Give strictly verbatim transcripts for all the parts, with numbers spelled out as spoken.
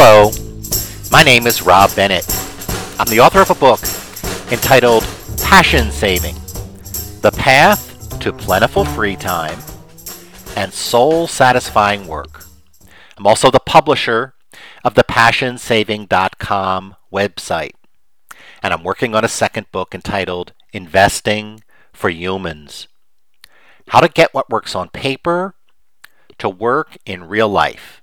Hello, my name is Rob Bennett. I'm the author of a book entitled Passion Saving: The Path to Plentiful Free Time and Soul-Satisfying Work. I'm also the publisher of the passion saving dot com website, and I'm working on a second book entitled Investing for Humans: How to Get What Works on Paper to Work in Real Life.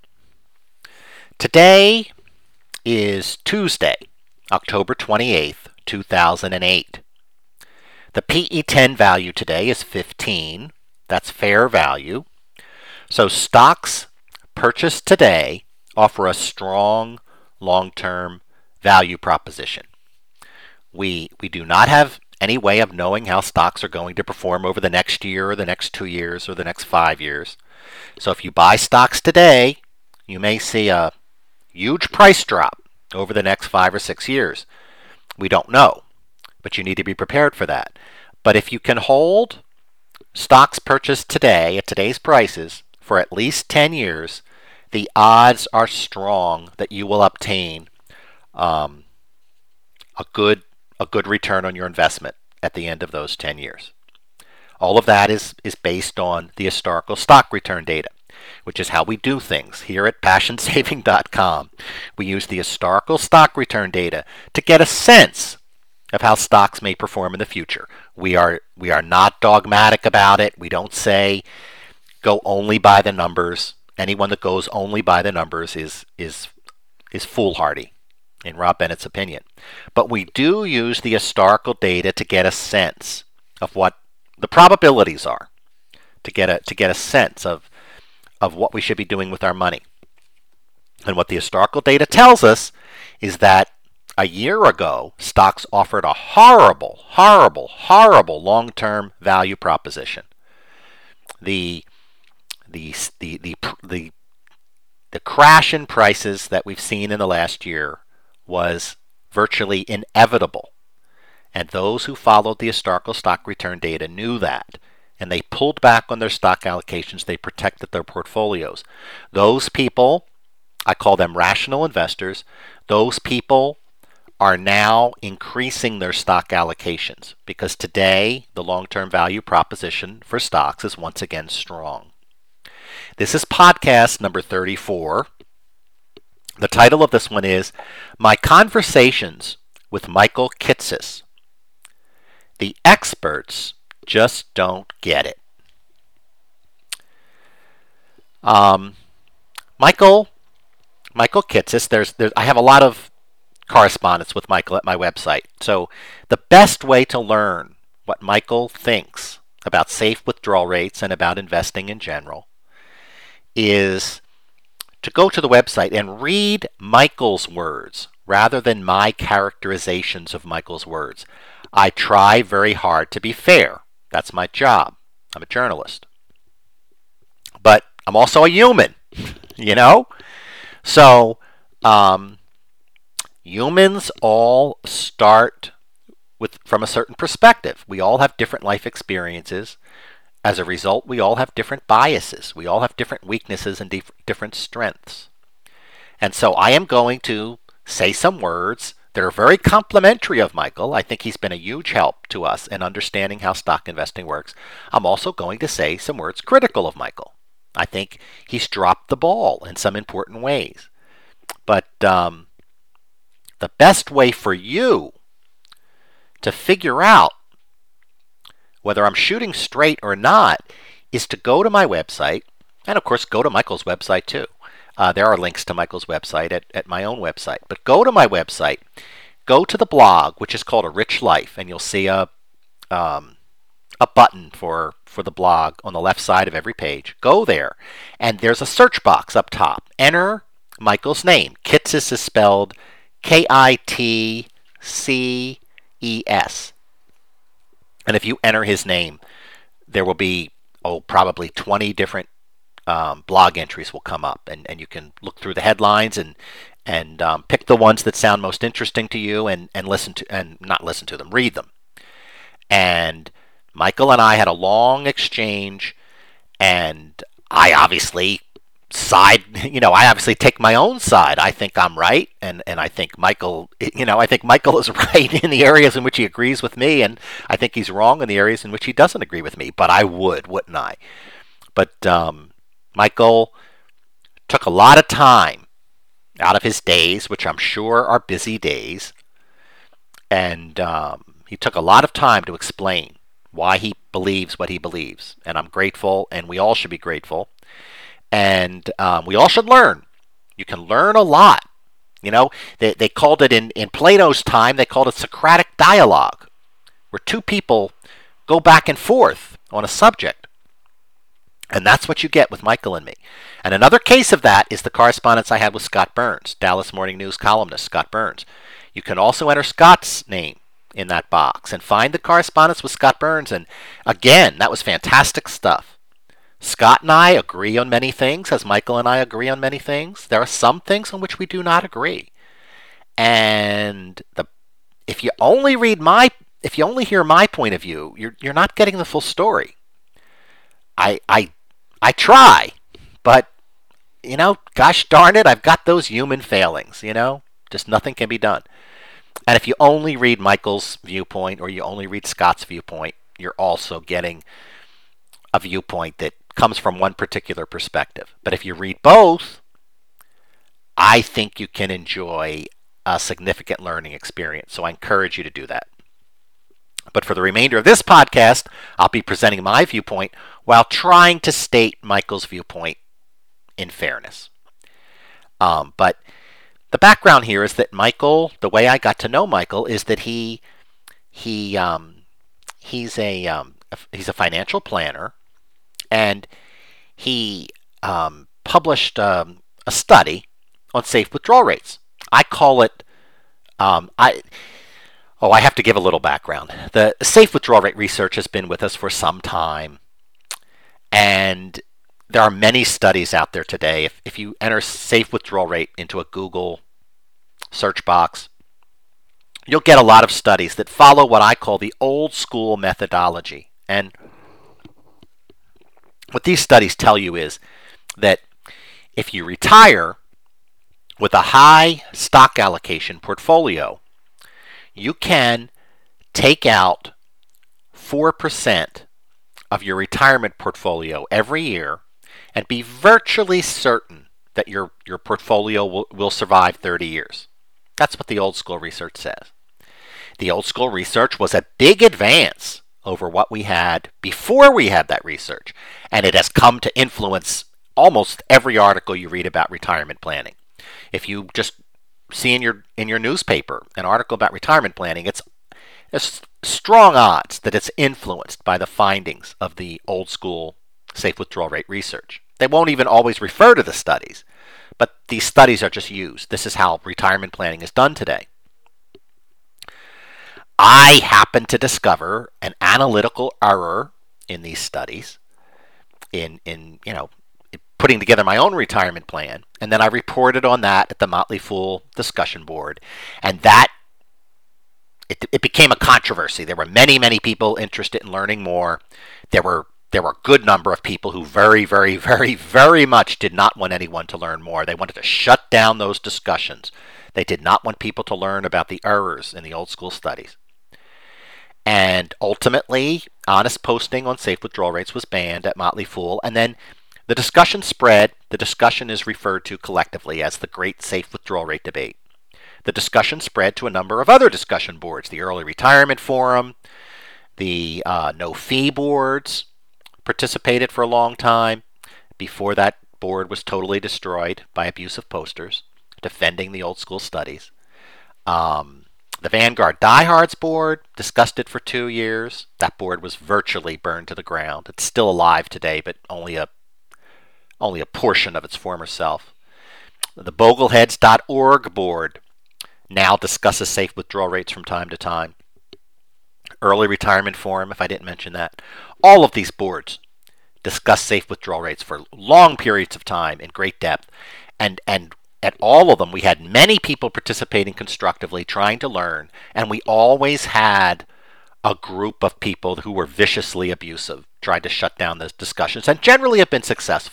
Today is Tuesday, October twenty-eighth, two thousand eight. The P E ten value today is fifteen. That's fair value. So stocks purchased today offer a strong long-term value proposition. We, we do not have any way of knowing how stocks are going to perform over the next year or the next two years or the next five years. So if you buy stocks today, you may see a huge price drop over the next five or six years. We don't know, but you need to be prepared for that. But if you can hold stocks purchased today at today's prices for at least ten years, the odds are strong that you will obtain um, a good a good return on your investment at the end of those ten years. All of that is, is based on the historical stock return data, which is how we do things here at passion saving dot com. We use the historical stock return data to get a sense of how stocks may perform in the future. We are we are not dogmatic about it. We don't say go only by the numbers. Anyone that goes only by the numbers is is is foolhardy, in Rob Bennett's opinion. But we do use the historical data to get a sense of what the probabilities are, to get a to get a sense of of what we should be doing with our money. And what the historical data tells us is that a year ago, stocks offered a horrible, horrible, horrible long-term value proposition. The the the the the the crash in prices that we've seen in the last year was virtually inevitable. And those who followed the historical stock return data knew that. And they pulled back on their stock allocations. They protected their portfolios. Those people, I call them rational investors, those people are now increasing their stock allocations because today the long-term value proposition for stocks is once again strong. This is podcast number thirty-four. The title of this one is My Conversations with Michael Kitces. The experts just don't get it. Um, Michael, Michael Kitces. There's, there's, I have a lot of correspondence with Michael at my website. So the best way to learn what Michael thinks about safe withdrawal rates and about investing in general is to go to the website and read Michael's words rather than my characterizations of Michael's words. I try very hard to be fair. That's my job. I'm a journalist. But I'm also a human, you know? So, um, humans all start with from a certain perspective. We all have different life experiences. As a result, we all have different biases. We all have different weaknesses and dif- different strengths. And so I am going to say some words that are very complimentary of Michael. I think he's been a huge help to us in understanding how stock investing works. I'm also going to say some words critical of Michael. I think he's dropped the ball in some important ways. But um, the best way for you to figure out whether I'm shooting straight or not is to go to my website, and of course go to Michael's website too. Uh, there are links to Michael's website at, at my own website. But go to my website, go to the blog, which is called A Rich Life, and you'll see a um, a button for, for the blog on the left side of every page. Go there, and there's a search box up top. Enter Michael's name. Kitces is spelled K I T C E S. And if you enter his name, there will be, oh, probably twenty different um, blog entries will come up. And, and you can look through the headlines and and um, pick the ones that sound most interesting to you and, and listen to, and not listen to them, read them. And Michael and I had a long exchange, and I obviously side, you know, I obviously take my own side. I think I'm right, and, and I think Michael, you know, I think Michael is right in the areas in which he agrees with me, and I think he's wrong in the areas in which he doesn't agree with me. But I would, wouldn't I? But um, Michael took a lot of time out of his days, which I'm sure are busy days, and um, he took a lot of time to explain why he believes what he believes. And I'm grateful, and we all should be grateful. And um, we all should learn. You can learn a lot. You know, they, they called it in, in Plato's time, they called it Socratic dialogue, where two people go back and forth on a subject. And that's what you get with Michael and me. And another case of that is the correspondence I had with Scott Burns, Dallas Morning News columnist Scott Burns. You can also enter Scott's name in that box and find the correspondence with Scott Burns. And again, that was fantastic stuff. Scott and I agree on many things, as Michael and I agree on many things. There are some things on which we do not agree. And the if you only read my if you only hear my point of view, you're you're not getting the full story. I I I try, but you know, gosh darn it, I've got those human failings, you know? Just nothing can be done. And if you only read Michael's viewpoint or you only read Scott's viewpoint, you're also getting a viewpoint that comes from one particular perspective. But if you read both, I think you can enjoy a significant learning experience. So I encourage you to do that. But for the remainder of this podcast, I'll be presenting my viewpoint while trying to state Michael's viewpoint in fairness. Um, but the background here is that Michael, the way I got to know Michael is that he he um, he's a um, he's a financial planner, and he um, published um, a study on safe withdrawal rates. I call it um, I. Oh, I have to give a little background. The safe withdrawal rate research has been with us for some time, and there are many studies out there today. If, if you enter safe withdrawal rate into a Google search box, you'll get a lot of studies that follow what I call the old school methodology. And what these studies tell you is that if you retire with a high stock allocation portfolio, you can take out four percent of your retirement portfolio every year and be virtually certain that your, your portfolio will, will survive thirty years. That's what the old school research says. The old school research was a big advance over what we had before we had that research, and it has come to influence almost every article you read about retirement planning. If you just see in your in your newspaper an article about retirement planning, it's there's strong odds that it's influenced by the findings of the old school safe withdrawal rate research. They won't even always refer to the studies, but these studies are just used. This is how retirement planning is done today. I happened to discover an analytical error in these studies in in you know putting together my own retirement plan, and then I reported on that at the Motley Fool discussion board, and that it, it became a controversy. There were many, many people interested in learning more. There were there were a good number of people who very, very, very, very much did not want anyone to learn more. They wanted to shut down those discussions. They did not want people to learn about the errors in the old school studies. And ultimately, honest posting on safe withdrawal rates was banned at Motley Fool, and then the discussion spread. The discussion is referred to collectively as the Great Safe Withdrawal Rate Debate. The discussion spread to a number of other discussion boards, the Early Retirement Forum, the uh, No Fee boards participated for a long time. Before that board was totally destroyed by abusive posters defending the old school studies. Um, the Vanguard Diehards board discussed it for two years. That board was virtually burned to the ground. It's still alive today, but only a only a portion of its former self. The Bogleheads dot org board now discusses safe withdrawal rates from time to time. Early Retirement Forum, if I didn't mention that. All of these boards discuss safe withdrawal rates for long periods of time in great depth. And, and at all of them, we had many people participating constructively, trying to learn. And we always had a group of people who were viciously abusive, tried to shut down those discussions, and generally have been successful.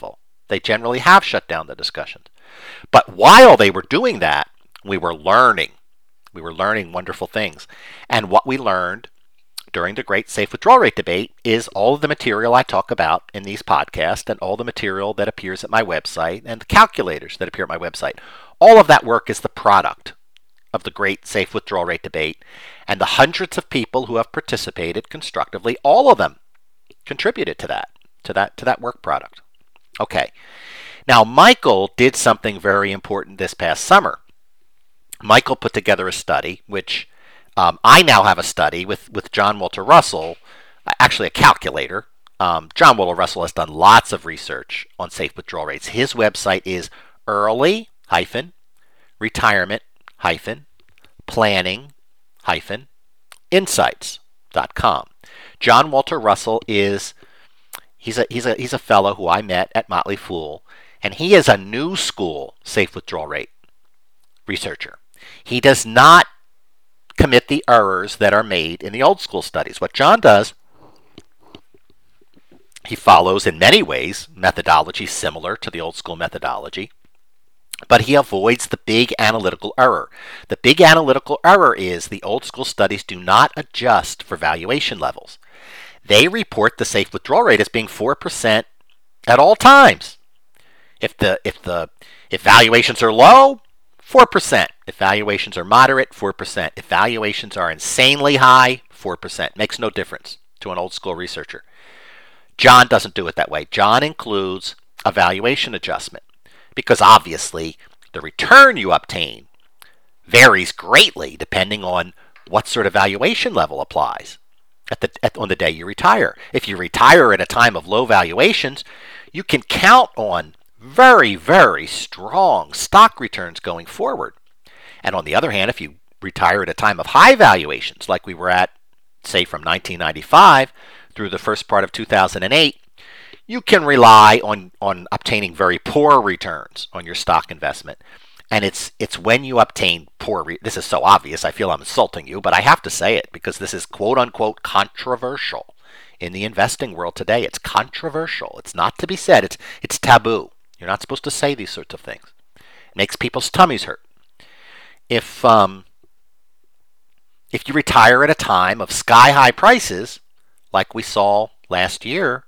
They generally have shut down the discussions. But while they were doing that, we were learning. We were learning wonderful things. And what we learned during the great safe withdrawal rate debate is all of the material I talk about in these podcasts and all the material that appears at my website and the calculators that appear at my website. All of that work is the product of the great safe withdrawal rate debate, and the hundreds of people who have participated constructively, all of them contributed to that, to that, to that work product. Okay. Now, Michael did something very important this past summer. Michael put together a study, which um, I now have a study with, with John Walter Russell, actually a calculator. Um, John Walter Russell has done lots of research on safe withdrawal rates. His website is early retirement planning insights dot com. John Walter Russell is he's a he's a he's a fellow who I met at Motley Fool, and he is a new school safe withdrawal rate researcher. He does not commit the errors that are made in the old school studies. What John does, he follows in many ways methodology similar to the old school methodology, but he avoids the big analytical error. The big analytical error is the old school studies do not adjust for valuation levels. They report the safe withdrawal rate as being four percent at all times. If the if the if valuations are low, four percent. If valuations are moderate, four percent. If valuations are insanely high, four percent. Makes no difference to an old school researcher. John doesn't do it that way. John includes a valuation adjustment because obviously the return you obtain varies greatly depending on what sort of valuation level applies at the at, on the day you retire. If you retire at a time of low valuations, you can count on very, very strong stock returns going forward. And on the other hand, if you retire at a time of high valuations, like we were at, say, from nineteen ninety-five through the first part of two thousand eight, you can rely on, on obtaining very poor returns on your stock investment. And it's it's when you obtain poor, re- this is so obvious, I feel I'm insulting you, but I have to say it because this is quote-unquote controversial in the investing world today. It's controversial. It's not to be said. It's it's taboo. You're not supposed to say these sorts of things. It makes people's tummies hurt. If um, if you retire at a time of sky-high prices, like we saw last year,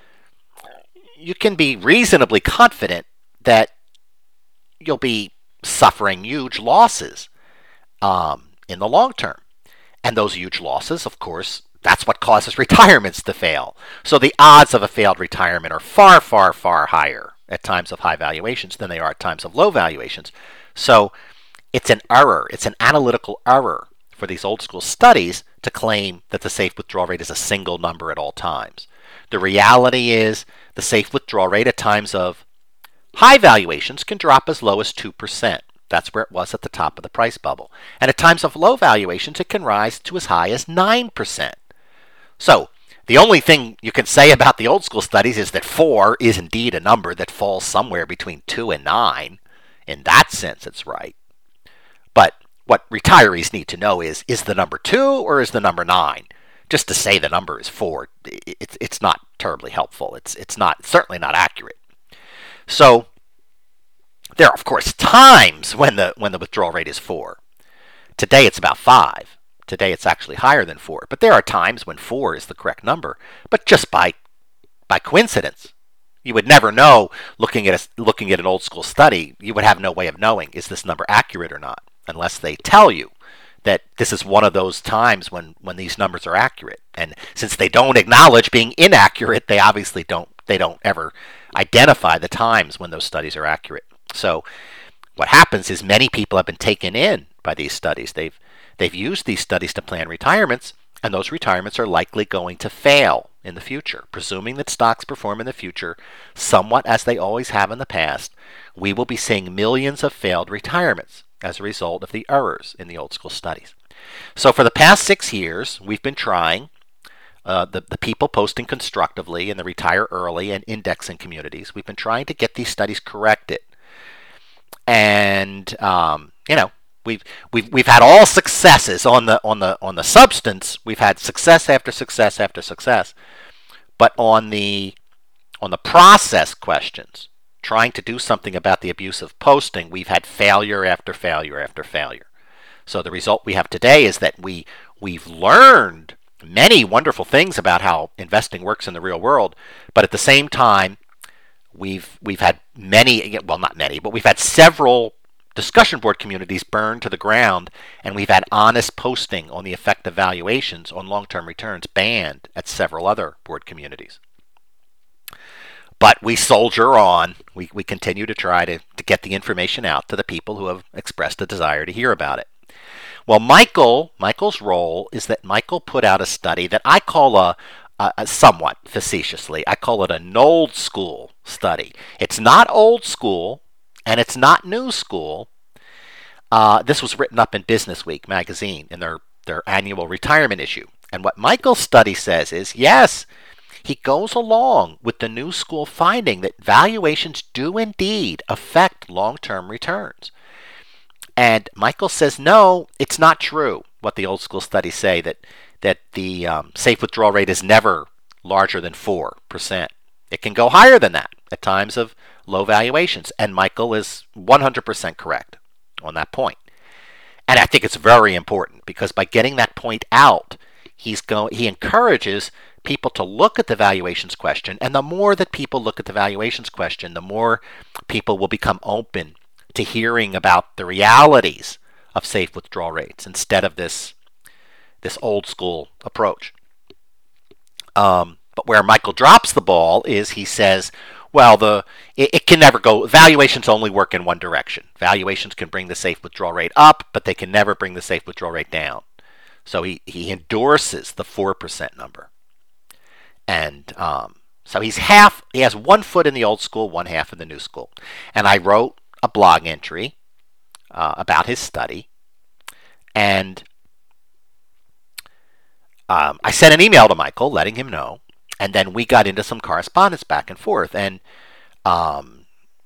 you can be reasonably confident that you'll be suffering huge losses um, in the long term. And those huge losses, of course, that's what causes retirements to fail. So the odds of a failed retirement are far, far, far higher at times of high valuations than they are at times of low valuations. So it's an error. It's an analytical error for these old school studies to claim that the safe withdrawal rate is a single number at all times. The reality is the safe withdrawal rate at times of high valuations can drop as low as two percent. That's where it was at the top of the price bubble. And at times of low valuations, it can rise to as high as nine percent. So the only thing you can say about the old school studies is that four is indeed a number that falls somewhere between two and nine. In that sense, it's right. But what retirees need to know is, is the number two or is the number nine? Just to say the number is four, it's it's not terribly helpful. It's it's not it's certainly not accurate. So there are, of course, times when the when the withdrawal rate is four. Today it's about five. Today it's actually higher than four. But there are times when four is the correct number, but just by by coincidence. You would never know looking at a, looking at an old school study. You would have no way of knowing is this number accurate or not, unless they tell you that this is one of those times when, when these numbers are accurate. And since they don't acknowledge being inaccurate, they obviously don't they don't ever identify the times when those studies are accurate. So what happens is many people have been taken in by these studies. They've they've used these studies to plan retirements, and those retirements are likely going to fail in the future. Presuming that stocks perform in the future somewhat as they always have in the past, we will be seeing millions of failed retirements as a result of the errors in the old school studies. So for the past six years, we've been trying, uh, the, the people posting constructively in the retire early and indexing communities, we've been trying to get these studies corrected. And, um, you know, we've, we've, we've had all successes on the, on the, on the substance. We've had success after success after success. But on the, on the process questions, trying to do something about the abuse of posting, we've had failure after failure after failure. So the result we have today is that we we've learned many wonderful things about how investing works in the real world, but at the same time, we've we've had many, well, not many, but we've had several discussion board communities burned to the ground, and we've had honest posting on the effect of valuations on long-term returns banned at several other board communities. But we soldier on. We, we continue to try to, to get the information out to the people who have expressed a desire to hear about it. Well, Michael, Michael's role is that Michael put out a study that I call a, a, a somewhat facetiously, I call it an old school study. It's not old school, and it's not new school. Uh, this was written up in Business Week magazine in their, their annual retirement issue. And what Michael's study says is, yes, he goes along with the new school finding that valuations do indeed affect long-term returns. And Michael says, no, it's not true what the old school studies say, that, that the um, safe withdrawal rate is never larger than four percent. It can go higher than that at times of low valuations. And Michael is one hundred percent correct on that point. And I think it's very important because by getting that point out, he's going, he encourages people to look at the valuations question. And the more that people look at the valuations question, the more people will become open to hearing about the realities of safe withdrawal rates instead of this, this old school approach. Um, but where Michael drops the ball is he says, well, the it, it can never go, valuations only work in one direction. Valuations can bring the safe withdrawal rate up, but they can never bring the safe withdrawal rate down. So he, he endorses the four percent number. And um, so he's half, he has one foot in the old school, one half in the new school. And I wrote a blog entry uh, about his study. And um, I sent an email to Michael letting him know. And then we got into some correspondence back and forth. And, um,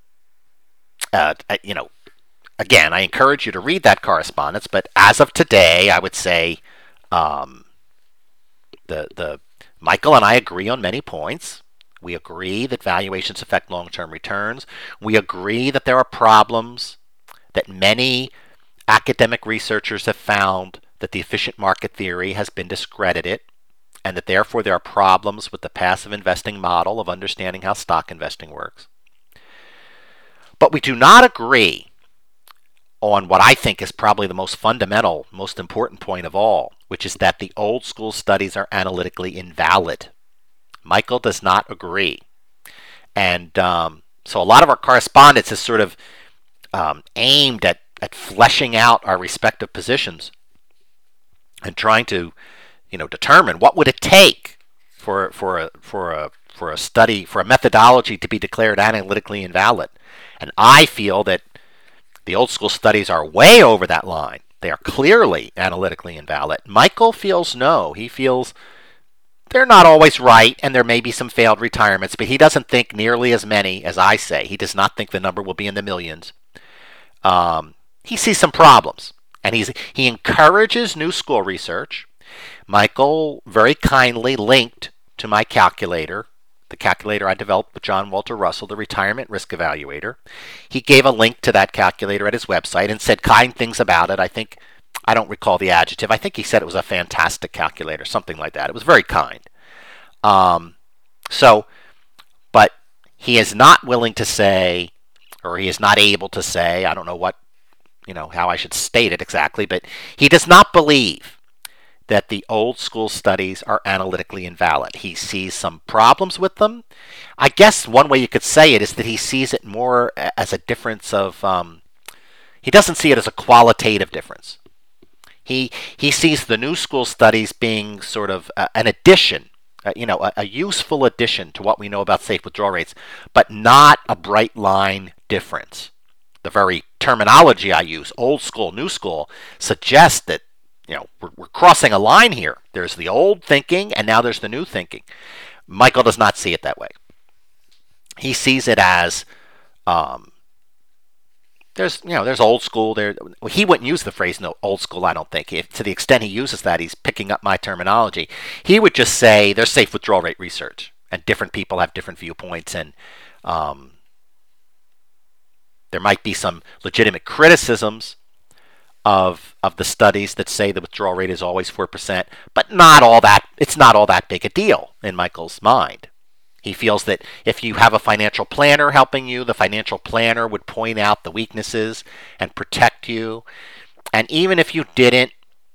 uh, you know, again, I encourage you to read that correspondence. But as of today, I would say um, the the Michael and I agree on many points. We agree that valuations affect long-term returns. We agree that there are problems, that many academic researchers have found that the efficient market theory has been discredited, and that therefore there are problems with the passive investing model of understanding how stock investing works. But we do not agree on what I think is probably the most fundamental, most important point of all, which is that the old school studies are analytically invalid. Michael does not agree. And um, so a lot of our correspondence is sort of um, aimed at, at fleshing out our respective positions and trying to, you know, determine what would it take for for a for a for a study, for a methodology to be declared analytically invalid. And I feel that the old school studies are way over that line. They are clearly analytically invalid. Michael feels no. He feels they're not always right, and there may be some failed retirements, but he doesn't think nearly as many as I say. He does not think the number will be in the millions. Um, he sees some problems, and he's he encourages new school research. Michael very kindly linked to my calculator, the calculator I developed with John Walter Russell, the Retirement Risk Evaluator. He gave a link to that calculator at his website and said kind things about it. I think, I don't recall the adjective. I think he said it was a fantastic calculator, something like that. It was very kind. Um, so, but he is not willing to say, or he is not able to say, I don't know what, you know, how I should state it exactly, but he does not believe that the old school studies are analytically invalid. He sees some problems with them. I guess one way you could say it is that he sees it more as a difference of, um, he doesn't see it as a qualitative difference. He he sees the new school studies being sort of uh, an addition, uh, you know, a, a useful addition to what we know about safe withdrawal rates, but not a bright line difference. The very terminology I use, old school, new school, suggests that, you know, we're, we're crossing a line here. There's the old thinking, and now there's the new thinking. Michael does not see it that way. He sees it as um, there's, you know, there's old school. There, well, he wouldn't use the phrase "no old school." I don't think. If, to the extent he uses that, he's picking up my terminology. He would just say there's safe withdrawal rate research, and different people have different viewpoints, and um, There might be some legitimate criticisms of of the studies that say the withdrawal rate is always four percent, but not all that it's not all that big a deal in Michael's mind. He feels that if you have a financial planner helping you, the financial planner would point out the weaknesses and protect you. And even if you didn't,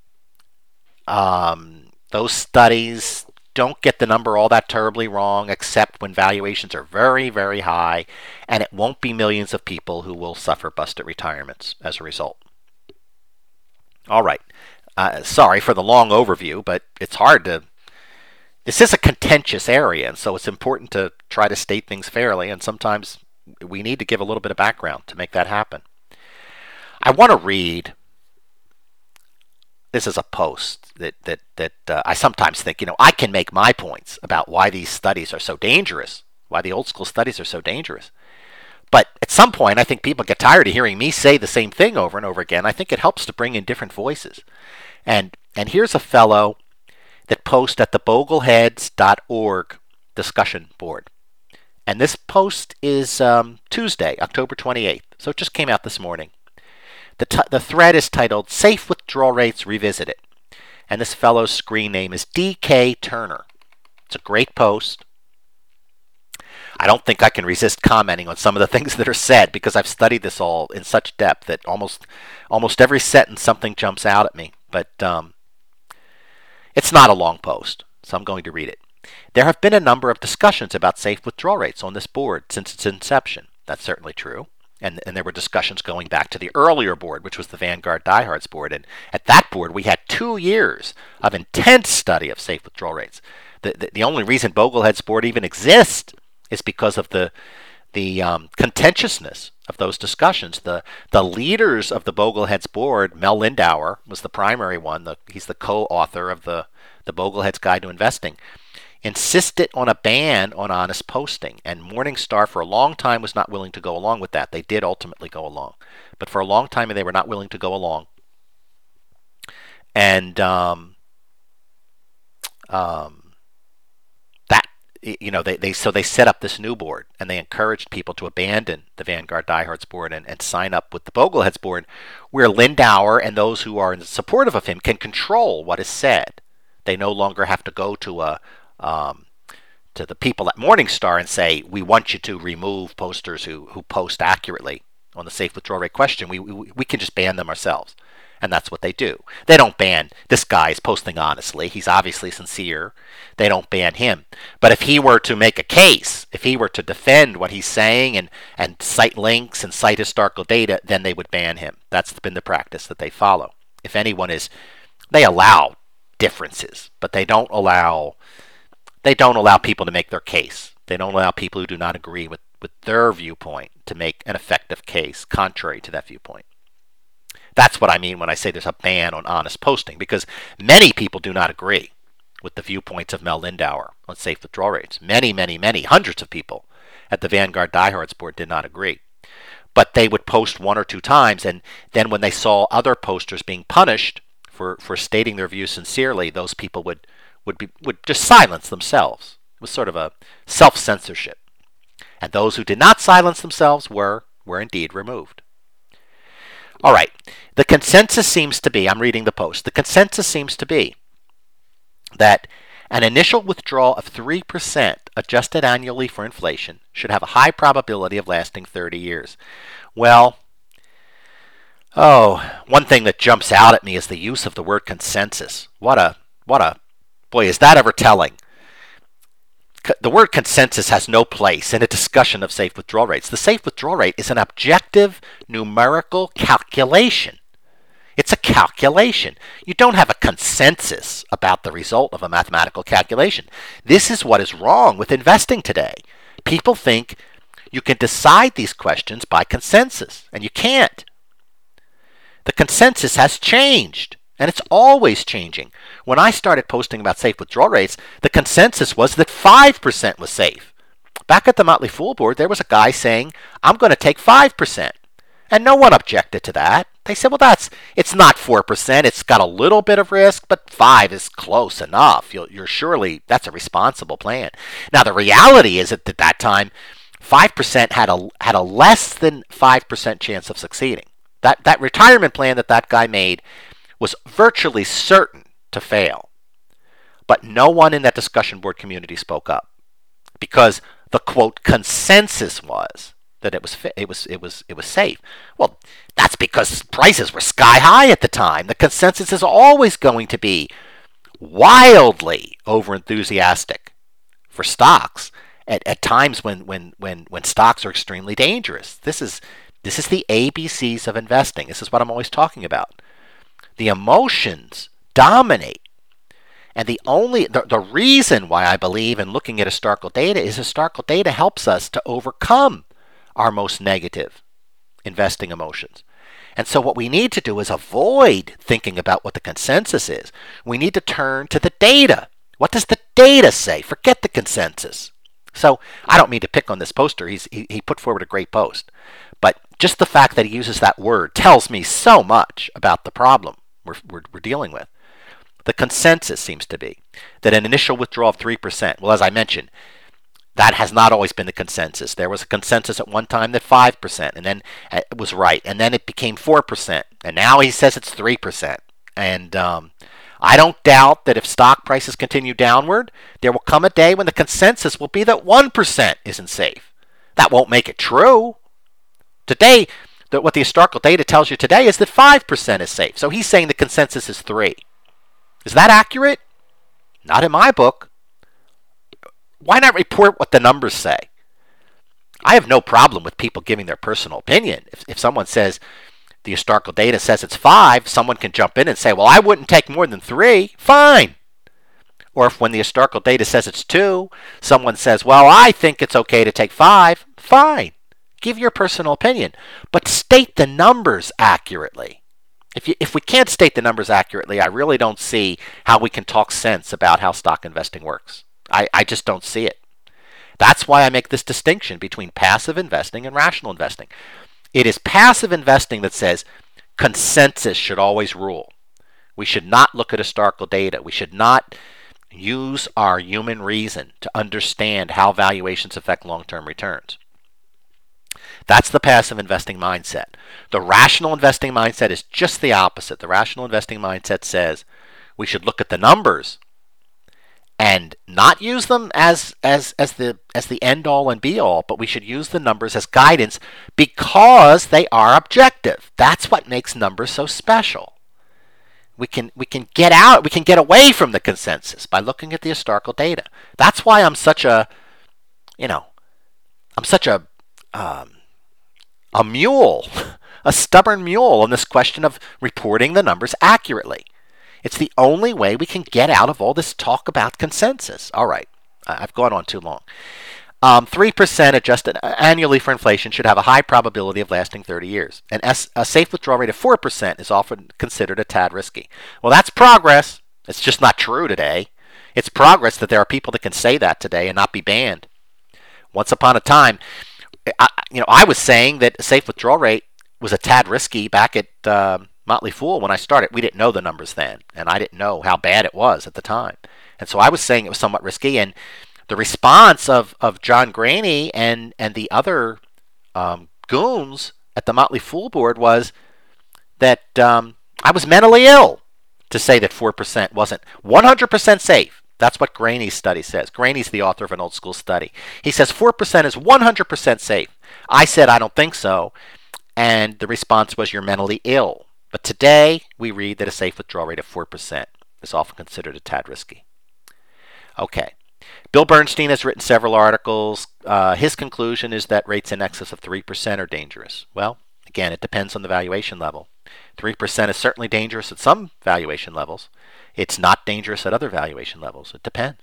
um, those studies don't get the number all that terribly wrong, except when valuations are very, very high, and it won't be millions of people who will suffer busted retirements as a result. All right. Uh, sorry for the long overview, but it's hard to... This is a contentious area, and so it's important to try to state things fairly, and sometimes we need to give a little bit of background to make that happen. I want to read... This is a post that that that uh, I sometimes think, you know, I can make my points about why these studies are so dangerous, why the old school studies are so dangerous. But at some point, I think people get tired of hearing me say the same thing over and over again. I think it helps to bring in different voices. And and here's a fellow that posts at the bogleheads dot org discussion board. And this post is um, Tuesday, October twenty-eighth. So it just came out this morning. The, t- the thread is titled Safe Withdrawal Rates Revisited. And this fellow's screen name is D K Turner. It's a great post. I don't think I can resist commenting on some of the things that are said because I've studied this all in such depth that almost almost every sentence something jumps out at me. But um, it's not a long post, so I'm going to read it. There have been a number of discussions about safe withdrawal rates on this board since its inception. That's certainly true. And, and there were discussions going back to the earlier board, which was the Vanguard Diehards board. And at that board, we had two years of intense study of safe withdrawal rates. The, the, the only reason Bogleheads board even exists is because of the the um, contentiousness of those discussions. The the leaders of the Bogleheads board, Mel Lindauer was the primary one. The, he's the co-author of the, the Bogleheads Guide to Investing. Insisted on a ban on honest posting, and Morningstar for a long time was not willing to go along with that. They did ultimately go along, but for a long time they were not willing to go along. And um, um, that you know they, they so they set up this new board, and they encouraged people to abandon the Vanguard Diehards board and, and sign up with the Bogleheads board, where Lindauer and those who are supportive of him can control what is said. They no longer have to go to a Um, to the people at Morningstar and say, we want you to remove posters who, who post accurately on the safe withdrawal rate question. We, we we can just ban them ourselves. And that's what they do. They don't ban this guy is posting honestly. He's obviously sincere. They don't ban him. But if he were to make a case, if he were to defend what he's saying and, and cite links and cite historical data, then they would ban him. That's been the practice that they follow. If anyone is, they allow differences, but they don't allow... They don't allow people to make their case. They don't allow people who do not agree with, with their viewpoint to make an effective case contrary to that viewpoint. That's what I mean when I say there's a ban on honest posting, because many people do not agree with the viewpoints of Mel Lindauer on safe withdrawal rates. Many, many, many, hundreds of people at the Vanguard Diehards board did not agree. But they would post one or two times, and then when they saw other posters being punished for, for stating their views sincerely, those people would would be would just silence themselves. It was sort of a self-censorship. And those who did not silence themselves were were indeed removed. All right. The consensus seems to be, I'm reading the post, the consensus seems to be that an initial withdrawal of three percent adjusted annually for inflation should have a high probability of lasting thirty years. Well, oh, one thing that jumps out at me is the use of the word consensus. What a, what a, Boy, is that ever telling. The word consensus has no place in a discussion of safe withdrawal rates. The safe withdrawal rate is an objective numerical calculation. It's a calculation. You don't have a consensus about the result of a mathematical calculation. This is what is wrong with investing today. People think you can decide these questions by consensus, and you can't. The consensus has changed. And it's always changing. When I started posting about safe withdrawal rates, the consensus was that five percent was safe. Back at the Motley Fool board, there was a guy saying, I'm going to take five percent. And no one objected to that. They said, well, that's it's not four percent. It's got a little bit of risk, but five is close enough. You'll, you're surely, that's a responsible plan. Now, the reality is that at that time, five percent had a had a less than five percent chance of succeeding. That that retirement plan that that guy made was virtually certain to fail. But no one in that discussion board community spoke up because the quote consensus was that it was it was it was it was safe. Well, that's because prices were sky high at the time. The consensus is always going to be wildly overenthusiastic for stocks at, at times when, when, when, when stocks are extremely dangerous. This is this is the A B Cs of investing. This is what I'm always talking about. The emotions dominate. And the only the, the reason why I believe in looking at historical data is historical data helps us to overcome our most negative investing emotions. And so what we need to do is avoid thinking about what the consensus is. We need to turn to the data. What does the data say? Forget the consensus. So I don't mean to pick on this poster. He's, he, he put forward a great post. But just the fact that he uses that word tells me so much about the problem we're, we're, we're dealing with. The consensus seems to be that an initial withdrawal of three percent. Well, as I mentioned, that has not always been the consensus. There was a consensus at one time that five percent, and then it was right, and then it became four percent, and now he says it's three percent. And um, I don't doubt that if stock prices continue downward, there will come a day when the consensus will be that one percent isn't safe. That won't make it true. Today, the, what the historical data tells you today is that five percent is safe. So he's saying the consensus is three. Is that accurate? Not in my book. Why not report what the numbers say? I have no problem with people giving their personal opinion. If, if someone says the historical data says it's five, someone can jump in and say, well, I wouldn't take more than three. Fine. Or if when the historical data says it's two, someone says, well, I think it's okay to take five. Fine. Give your personal opinion. But state the numbers accurately. If you, if we can't state the numbers accurately, I really don't see how we can talk sense about how stock investing works. I, I just don't see it. That's why I make this distinction between passive investing and rational investing. It is passive investing that says consensus should always rule. We should not look at historical data. We should not use our human reason to understand how valuations affect long-term returns. That's the passive investing mindset. The rational investing mindset is just the opposite. The rational investing mindset says we should look at the numbers and not use them as as as the as the end all and be all, but we should use the numbers as guidance because they are objective. That's what makes numbers so special. We can we can get out, we can get away from the consensus by looking at the historical data. That's why I'm such a, you know, I'm such a um, a mule, a stubborn mule on this question of reporting the numbers accurately. It's the only way we can get out of all this talk about consensus. All right, I've gone on too long. Um, three percent adjusted annually for inflation should have a high probability of lasting thirty years. And a safe withdrawal rate of four percent is often considered a tad risky. Well, that's progress. It's just not true today. It's progress that there are people that can say that today and not be banned. Once upon a time, I, you know, I was saying that a safe withdrawal rate was a tad risky back at uh, Motley Fool when I started. We didn't know the numbers then, and I didn't know how bad it was at the time. And so I was saying it was somewhat risky, and the response of, of John Graney and, and the other um, goons at the Motley Fool board was that um, I was mentally ill to say that four percent wasn't one hundred percent safe. That's what Graney's study says. Graney's the author of an old school study. He says four percent is one hundred percent safe. I said I don't think so, and the response was you're mentally ill. But today we read that a safe withdrawal rate of four percent is often considered a tad risky. Okay. Bill Bernstein has written several articles. Uh, his conclusion is that rates in excess of three percent are dangerous. Well, again, it depends on the valuation level. three percent is certainly dangerous at some valuation levels. It's not dangerous at other valuation levels. It depends.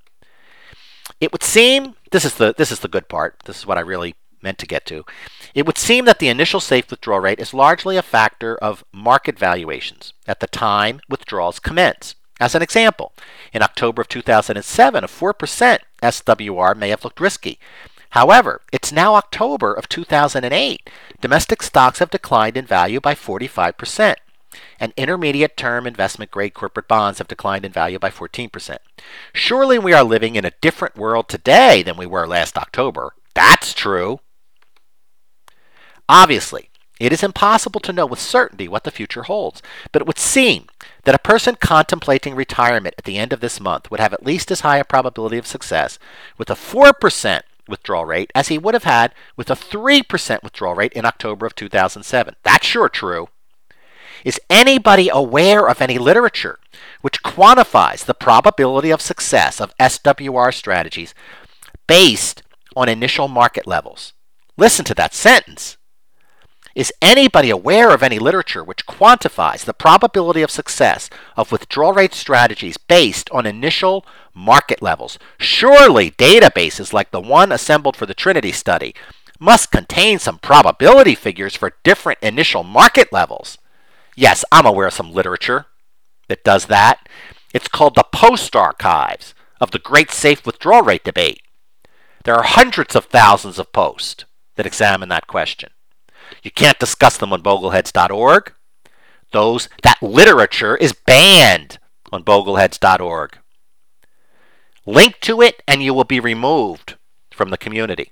It would seem, this is the this is the good part. This is what I really meant to get to. It would seem that the initial safe withdrawal rate is largely a factor of market valuations at the time withdrawals commence. As an example, in October of two thousand seven, a four percent S W R may have looked risky. However, it's now October of two thousand eight. Domestic stocks have declined in value by forty-five percent, and intermediate-term investment-grade corporate bonds have declined in value by fourteen percent. Surely we are living in a different world today than we were last October. That's true. Obviously, it is impossible to know with certainty what the future holds, but it would seem that a person contemplating retirement at the end of this month would have at least as high a probability of success with a four percent withdrawal rate as he would have had with a three percent withdrawal rate in October of two thousand seven. That's sure true. Is anybody aware of any literature which quantifies the probability of success of S W R strategies based on initial market levels? Listen to that sentence. Is anybody aware of any literature which quantifies the probability of success of withdrawal rate strategies based on initial market levels? Surely databases like the one assembled for the Trinity study must contain some probability figures for different initial market levels. Yes, I'm aware of some literature that does that. It's called the Post Archives of the Great Safe Withdrawal Rate Debate. There are hundreds of thousands of posts that examine that question. You can't discuss them on bogleheads dot org. Those, that literature is banned on bogleheads dot org. Link to it and you will be removed from the community.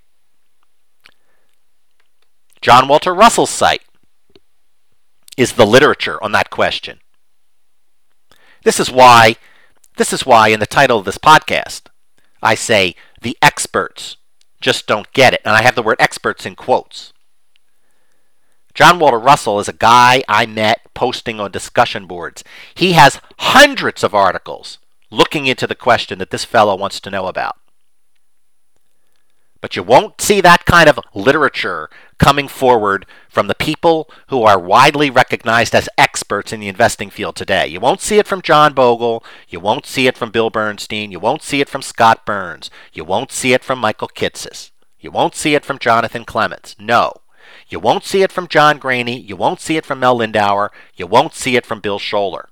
John Walter Russell's site is the literature on that question. This is why, this is why in the title of this podcast, I say the experts just don't get it. And I have the word experts in quotes. John Walter Russell is a guy I met posting on discussion boards. He has hundreds of articles looking into the question that this fellow wants to know about. But you won't see that kind of literature coming forward from the people who are widely recognized as experts in the investing field today. You won't see it from John Bogle. You won't see it from Bill Bernstein. You won't see it from Scott Burns. You won't see it from Michael Kitces. You won't see it from Jonathan Clements. No. You won't see it from John Graney. You won't see it from Mel Lindauer. You won't see it from Bill Scholler.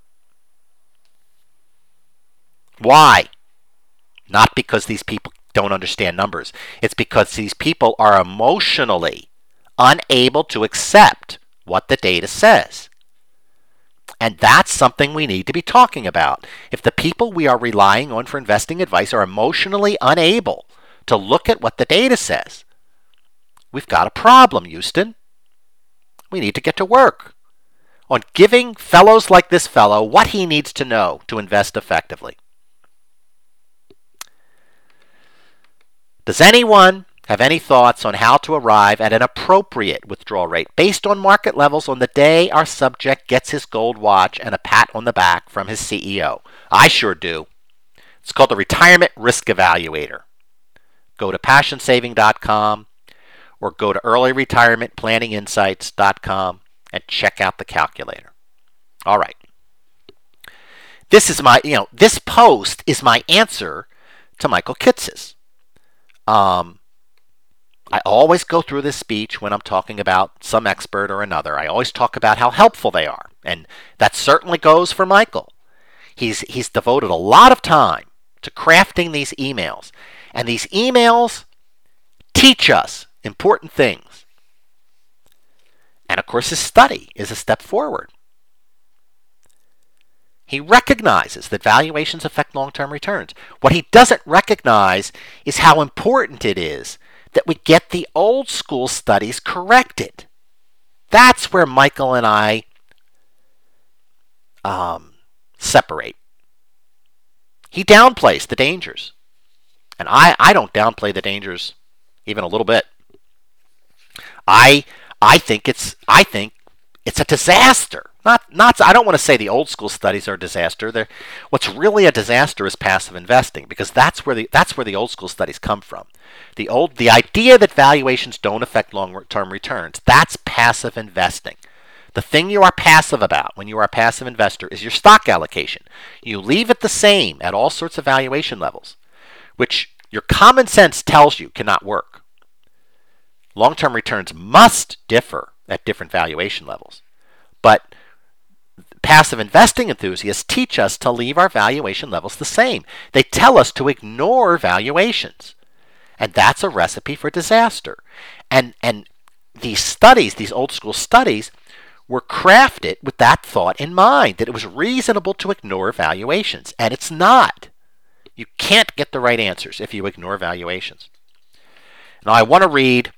Why? Not because these people don't understand numbers. It's because these people are emotionally unable to accept what the data says. And that's something we need to be talking about. If the people we are relying on for investing advice are emotionally unable to look at what the data says, we've got a problem, Houston. We need to get to work on giving fellows like this fellow what he needs to know to invest effectively. Does anyone have any thoughts on how to arrive at an appropriate withdrawal rate based on market levels on the day our subject gets his gold watch and a pat on the back from his C E O? I sure do. It's called the Retirement Risk Evaluator. Go to passion saving dot com or go to early retirement planning insights dot com and check out the calculator. All right. This is my, you know, this post is my answer to Michael Kitces. Um, I always go through this speech when I'm talking about some expert or another. I always talk about how helpful they are, and that certainly goes for Michael. He's he's devoted a lot of time to crafting these emails, and these emails teach us important things. And of course, his study is a step forward. He recognizes that valuations affect long-term returns. What he doesn't recognize is how important it is that we get the old school studies corrected. That's where Michael and I um, separate. He downplays the dangers. And I, I don't downplay the dangers even a little bit. I I think it's I think it's a disaster. Not, not. I don't want to say the old school studies are a disaster. They're, what's really a disaster is passive investing, because that's where the that's where the old school studies come from. The old the idea that valuations don't affect long-term returns. That's passive investing. The thing you are passive about when you are a passive investor is your stock allocation. You leave it the same at all sorts of valuation levels, which your common sense tells you cannot work. Long-term returns must differ at different valuation levels, but passive investing enthusiasts teach us to leave our valuation levels the same. They tell us to ignore valuations. And that's a recipe for disaster. And and these studies, these old school studies, were crafted with that thought in mind, that it was reasonable to ignore valuations. And it's not. You can't get the right answers if you ignore valuations. Now I want to read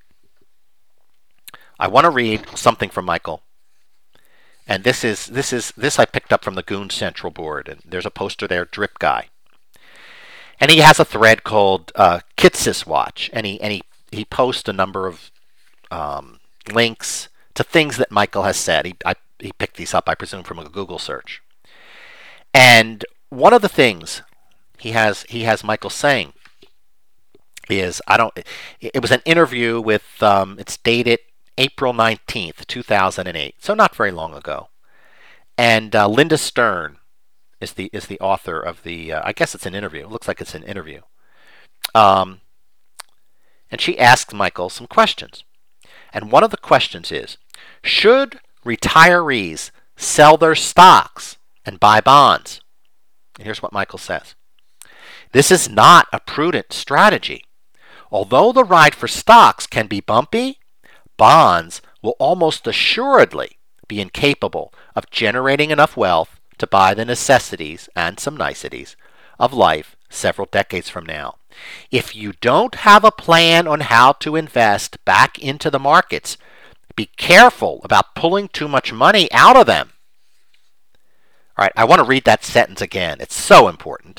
I want to read something from Michael. And this is this is this I picked up from the Goon Central board, and there's a poster there, Drip Guy. And he has a thread called uh, Kitces Watch, and he and he, he posts a number of um, links to things that Michael has said. He I, he picked these up, I presume, from a Google search. And one of the things he has he has Michael saying is I don't. It was an interview with um, it's dated April nineteenth, two thousand eight, so not very long ago. And uh, Linda Stern is the is the author of the. Uh, I guess it's an interview. It looks like it's an interview. Um, and she asks Michael some questions. And one of the questions is, should retirees sell their stocks and buy bonds? And here's what Michael says. This is not a prudent strategy. Although the ride for stocks can be bumpy, bonds will almost assuredly be incapable of generating enough wealth to buy the necessities and some niceties of life several decades from now. If you don't have a plan on how to invest back into the markets, be careful about pulling too much money out of them. All right, I want to read that sentence again. It's so important.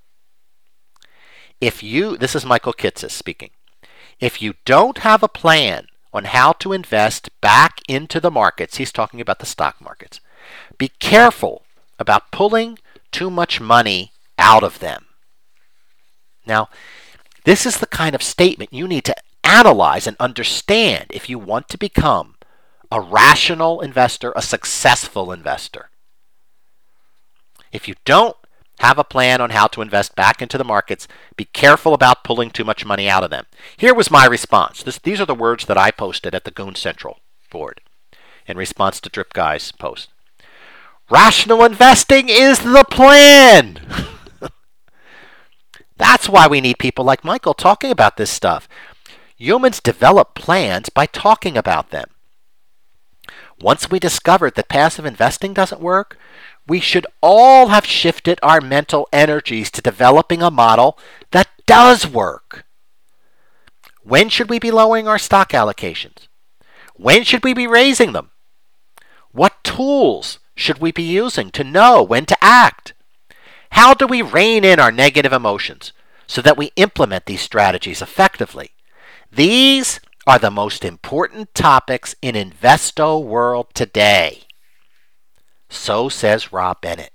If you, this is Michael Kitces speaking, if you don't have a plan on how to invest back into the markets, he's talking about the stock markets, be careful about pulling too much money out of them. Now, this is the kind of statement you need to analyze and understand if you want to become a rational investor, a successful investor. If you don't have a plan on how to invest back into the markets, be careful about pulling too much money out of them. Here was my response. This, these are the words that I posted at the Goon Central board in response to Drip Guy's post. Rational investing is the plan. That's why we need people like Michael talking about this stuff. Humans develop plans by talking about them. Once we discovered that passive investing doesn't work, we should all have shifted our mental energies to developing a model that does work. When should we be lowering our stock allocations? When should we be raising them? What tools should we be using to know when to act? How do we rein in our negative emotions so that we implement these strategies effectively? These are the most important topics in Investo world today. So says Rob Bennett.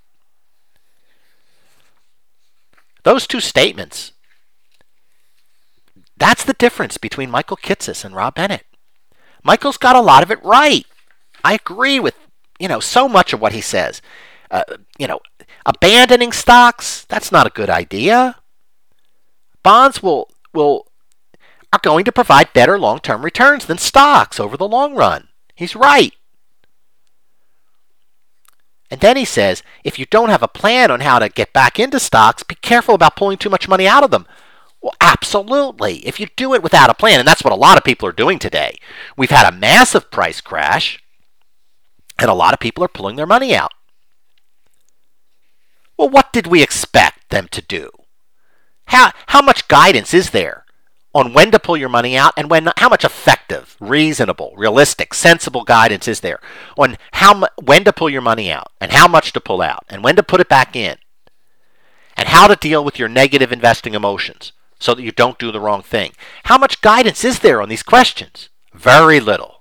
Those two statements, that's the difference between Michael Kitces and Rob Bennett. Michael's got a lot of it right. I agree with, you know, so much of what he says. Uh, you know, abandoning stocks, that's not a good idea. Bonds will will are going to provide better long-term returns than stocks over the long run. He's right. And then he says, if you don't have a plan on how to get back into stocks, be careful about pulling too much money out of them. Well, absolutely. If you do it without a plan, and that's what a lot of people are doing today. We've had a massive price crash, and a lot of people are pulling their money out. Well, what did we expect them to do? How, how much guidance is there on when to pull your money out, and when? How much effective, reasonable, realistic, sensible guidance is there on how when to pull your money out, and how much to pull out, and when to put it back in, and how to deal with your negative investing emotions so that you don't do the wrong thing? How much guidance is there on these questions? Very little.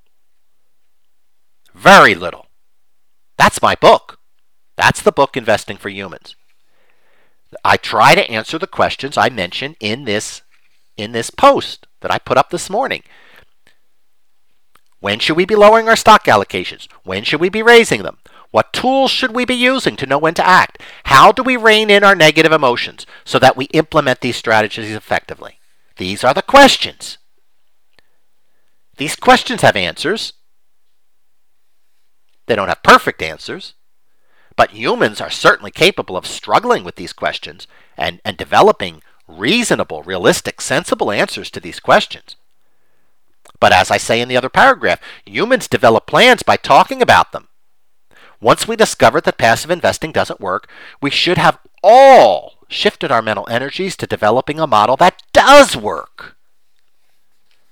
Very little. That's my book. That's the book, Investing for Humans. I try to answer the questions I mentioned in this in this post that I put up this morning. When should we be lowering our stock allocations? When should we be raising them? What tools should we be using to know when to act? How do we rein in our negative emotions so that we implement these strategies effectively? These are the questions. These questions have answers. They don't have perfect answers. But humans are certainly capable of struggling with these questions and, and developing reasonable, realistic, sensible answers to these questions. But as I say in the other paragraph, humans develop plans by talking about them. Once we discover that passive investing doesn't work, we should have all shifted our mental energies to developing a model that does work.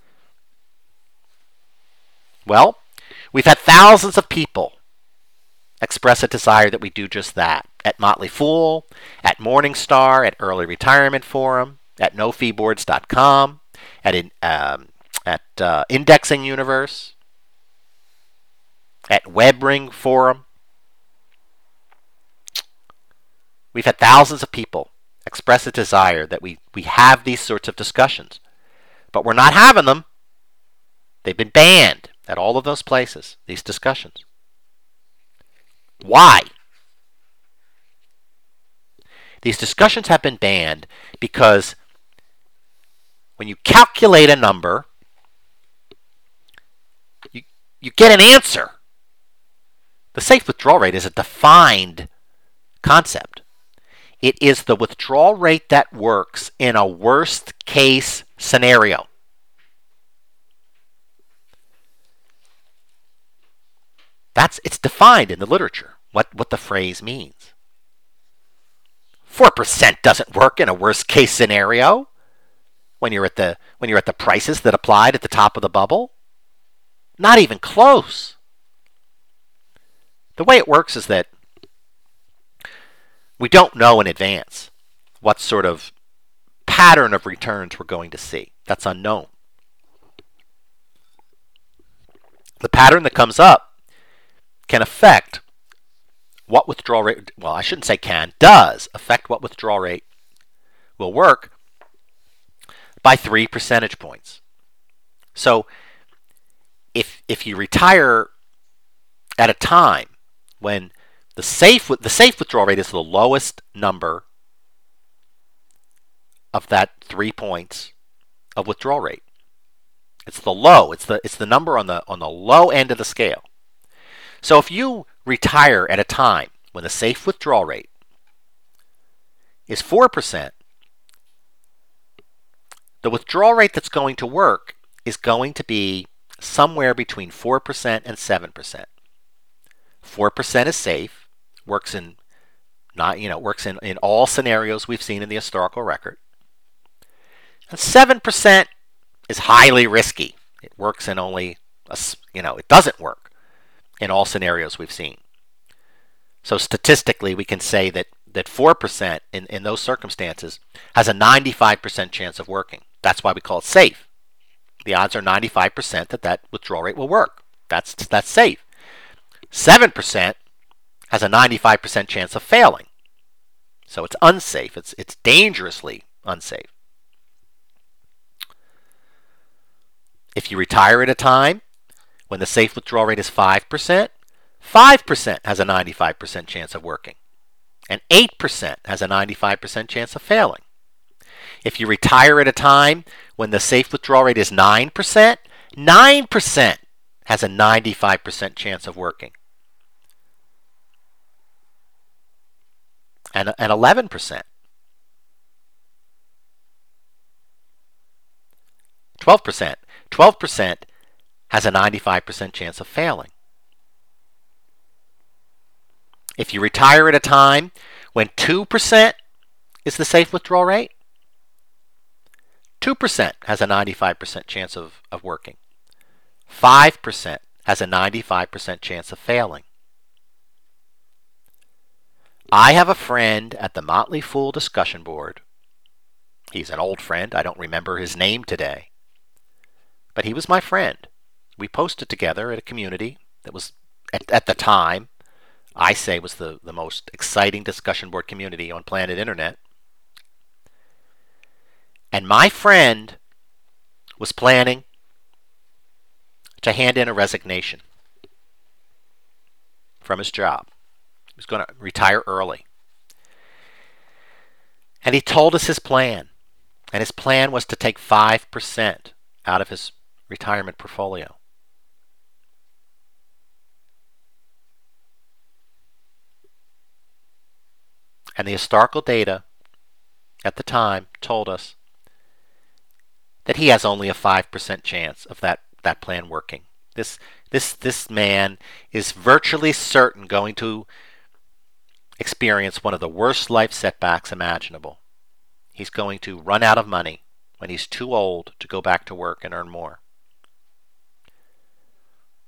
Well, we've had thousands of people express a desire that we do just that. At Motley Fool, at Morningstar, at Early Retirement Forum, at no fee boards dot com, at, in, um, at uh, Indexing Universe, at WebRing Forum. We've had thousands of people express a desire that we, we have these sorts of discussions. But we're not having them. They've been banned at all of those places, these discussions. Why? These discussions have been banned because when you calculate a number, you, you get an answer. The safe withdrawal rate is a defined concept. It is the withdrawal rate that works in a worst case scenario. That's it's defined in the literature, what, what the phrase means. four percent doesn't work in a worst case scenario when you're at the when you're at the prices that applied at the top of the bubble. Not even close. The way it works is that we don't know in advance what sort of pattern of returns we're going to see. That's unknown. The pattern that comes up can affect what withdrawal rate, well, I shouldn't say can, does affect what withdrawal rate will work by three percentage points. So if if you retire at a time when the safe the safe withdrawal rate is the lowest number of that three points of withdrawal rate. It's the low, it's the it's the number on the on the low end of the scale. So if you retire at a time when the safe withdrawal rate is four percent, the withdrawal rate that's going to work is going to be somewhere between four percent and seven percent. four percent is safe, works in not, you know, works in, in all scenarios we've seen in the historical record. And seven percent is highly risky. It works in only, a, you know, it doesn't work in all scenarios we've seen. So statistically, we can say that, that four percent in, in those circumstances has a ninety-five percent chance of working. That's why we call it safe. The odds are ninety-five percent that that withdrawal rate will work. That's, that's safe. seven percent has a ninety-five percent chance of failing. So it's unsafe. It's, it's dangerously unsafe. If you retire at a time when the safe withdrawal rate is five percent, five percent has a ninety-five percent chance of working, and eight percent has a ninety-five percent chance of failing. If you retire at a time when the safe withdrawal rate is nine percent, nine percent has a ninety-five percent chance of working, and, and eleven percent. twelve percent. twelve percent has a ninety-five percent chance of failing. If you retire at a time when two percent is the safe withdrawal rate, two percent has a ninety-five percent chance of, of working. five percent has a ninety-five percent chance of failing. I have a friend at the Motley Fool discussion board. He's an old friend. I don't remember his name today. But he was my friend. We posted together at a community that was, at, at the time, I say was the, the most exciting discussion board community on planet Internet. And my friend was planning to hand in a resignation from his job. He was going to retire early. And he told us his plan. And his plan was to take five percent out of his retirement portfolio. And the historical data at the time told us that he has only a five percent chance of that, that plan working. This, this, this man is virtually certain going to experience one of the worst life setbacks imaginable. He's going to run out of money when he's too old to go back to work and earn more.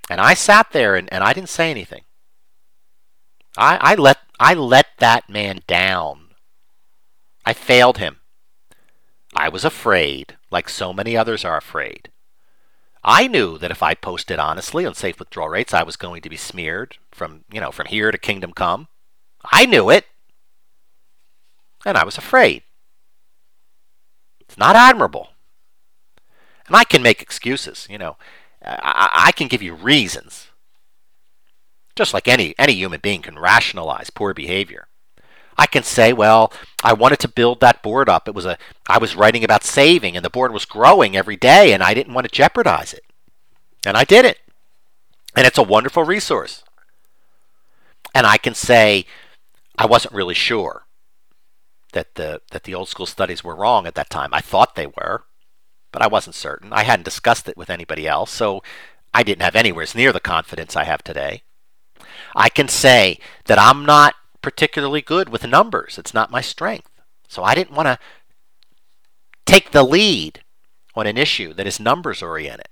And I sat there and, and I didn't say anything. I, I let I let that man down. I failed him. I was afraid, like so many others are afraid. I knew that if I posted honestly on safe withdrawal rates, I was going to be smeared from, you know, from here to kingdom come. I knew it. And I was afraid. It's not admirable. And I can make excuses, you know. I, I can give you reasons. Just like any, any human being can rationalize poor behavior. I can say, well, I wanted to build that board up. It was a I was writing about saving, and the board was growing every day, and I didn't want to jeopardize it. And I did it. And it's a wonderful resource. And I can say I wasn't really sure that the that the old school studies were wrong at that time. I thought they were, but I wasn't certain. I hadn't discussed it with anybody else, so I didn't have anywhere near the confidence I have today. I can say that I'm not particularly good with numbers. It's not my strength. So I didn't want to take the lead on an issue that is numbers oriented.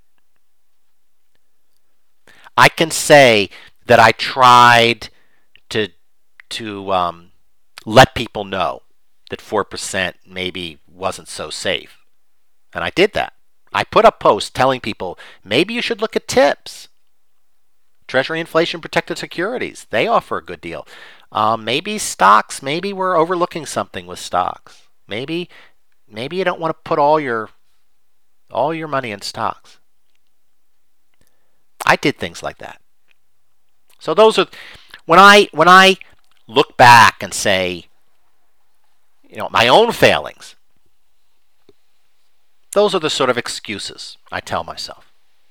I can say that I tried to to um, let people know that four percent maybe wasn't so safe. And I did that. I put up posts telling people, maybe you should look at TIPS. Treasury inflation protected securities. They offer a good deal. Um, maybe stocks. Maybe we're overlooking something with stocks. Maybe, maybe you don't want to put all your, all your money in stocks. I did things like that. So those are, when I when I look back and say, you know, my own failings, those are the sort of excuses I tell myself.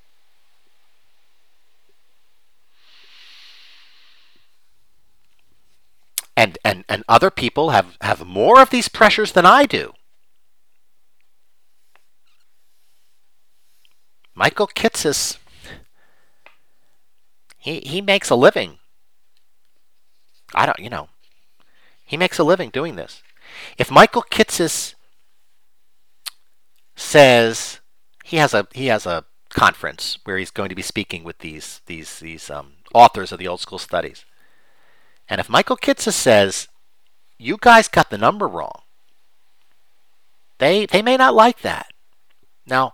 And, and, and other people have, have more of these pressures than I do. Michael Kitces, he, he makes a living. I don't, you know, he makes a living doing this. If Michael Kitces says he has a he has a conference where he's going to be speaking with these these these um, authors of the old school studies. And if Michael Kitces says, you guys got the number wrong, they they may not like that. Now,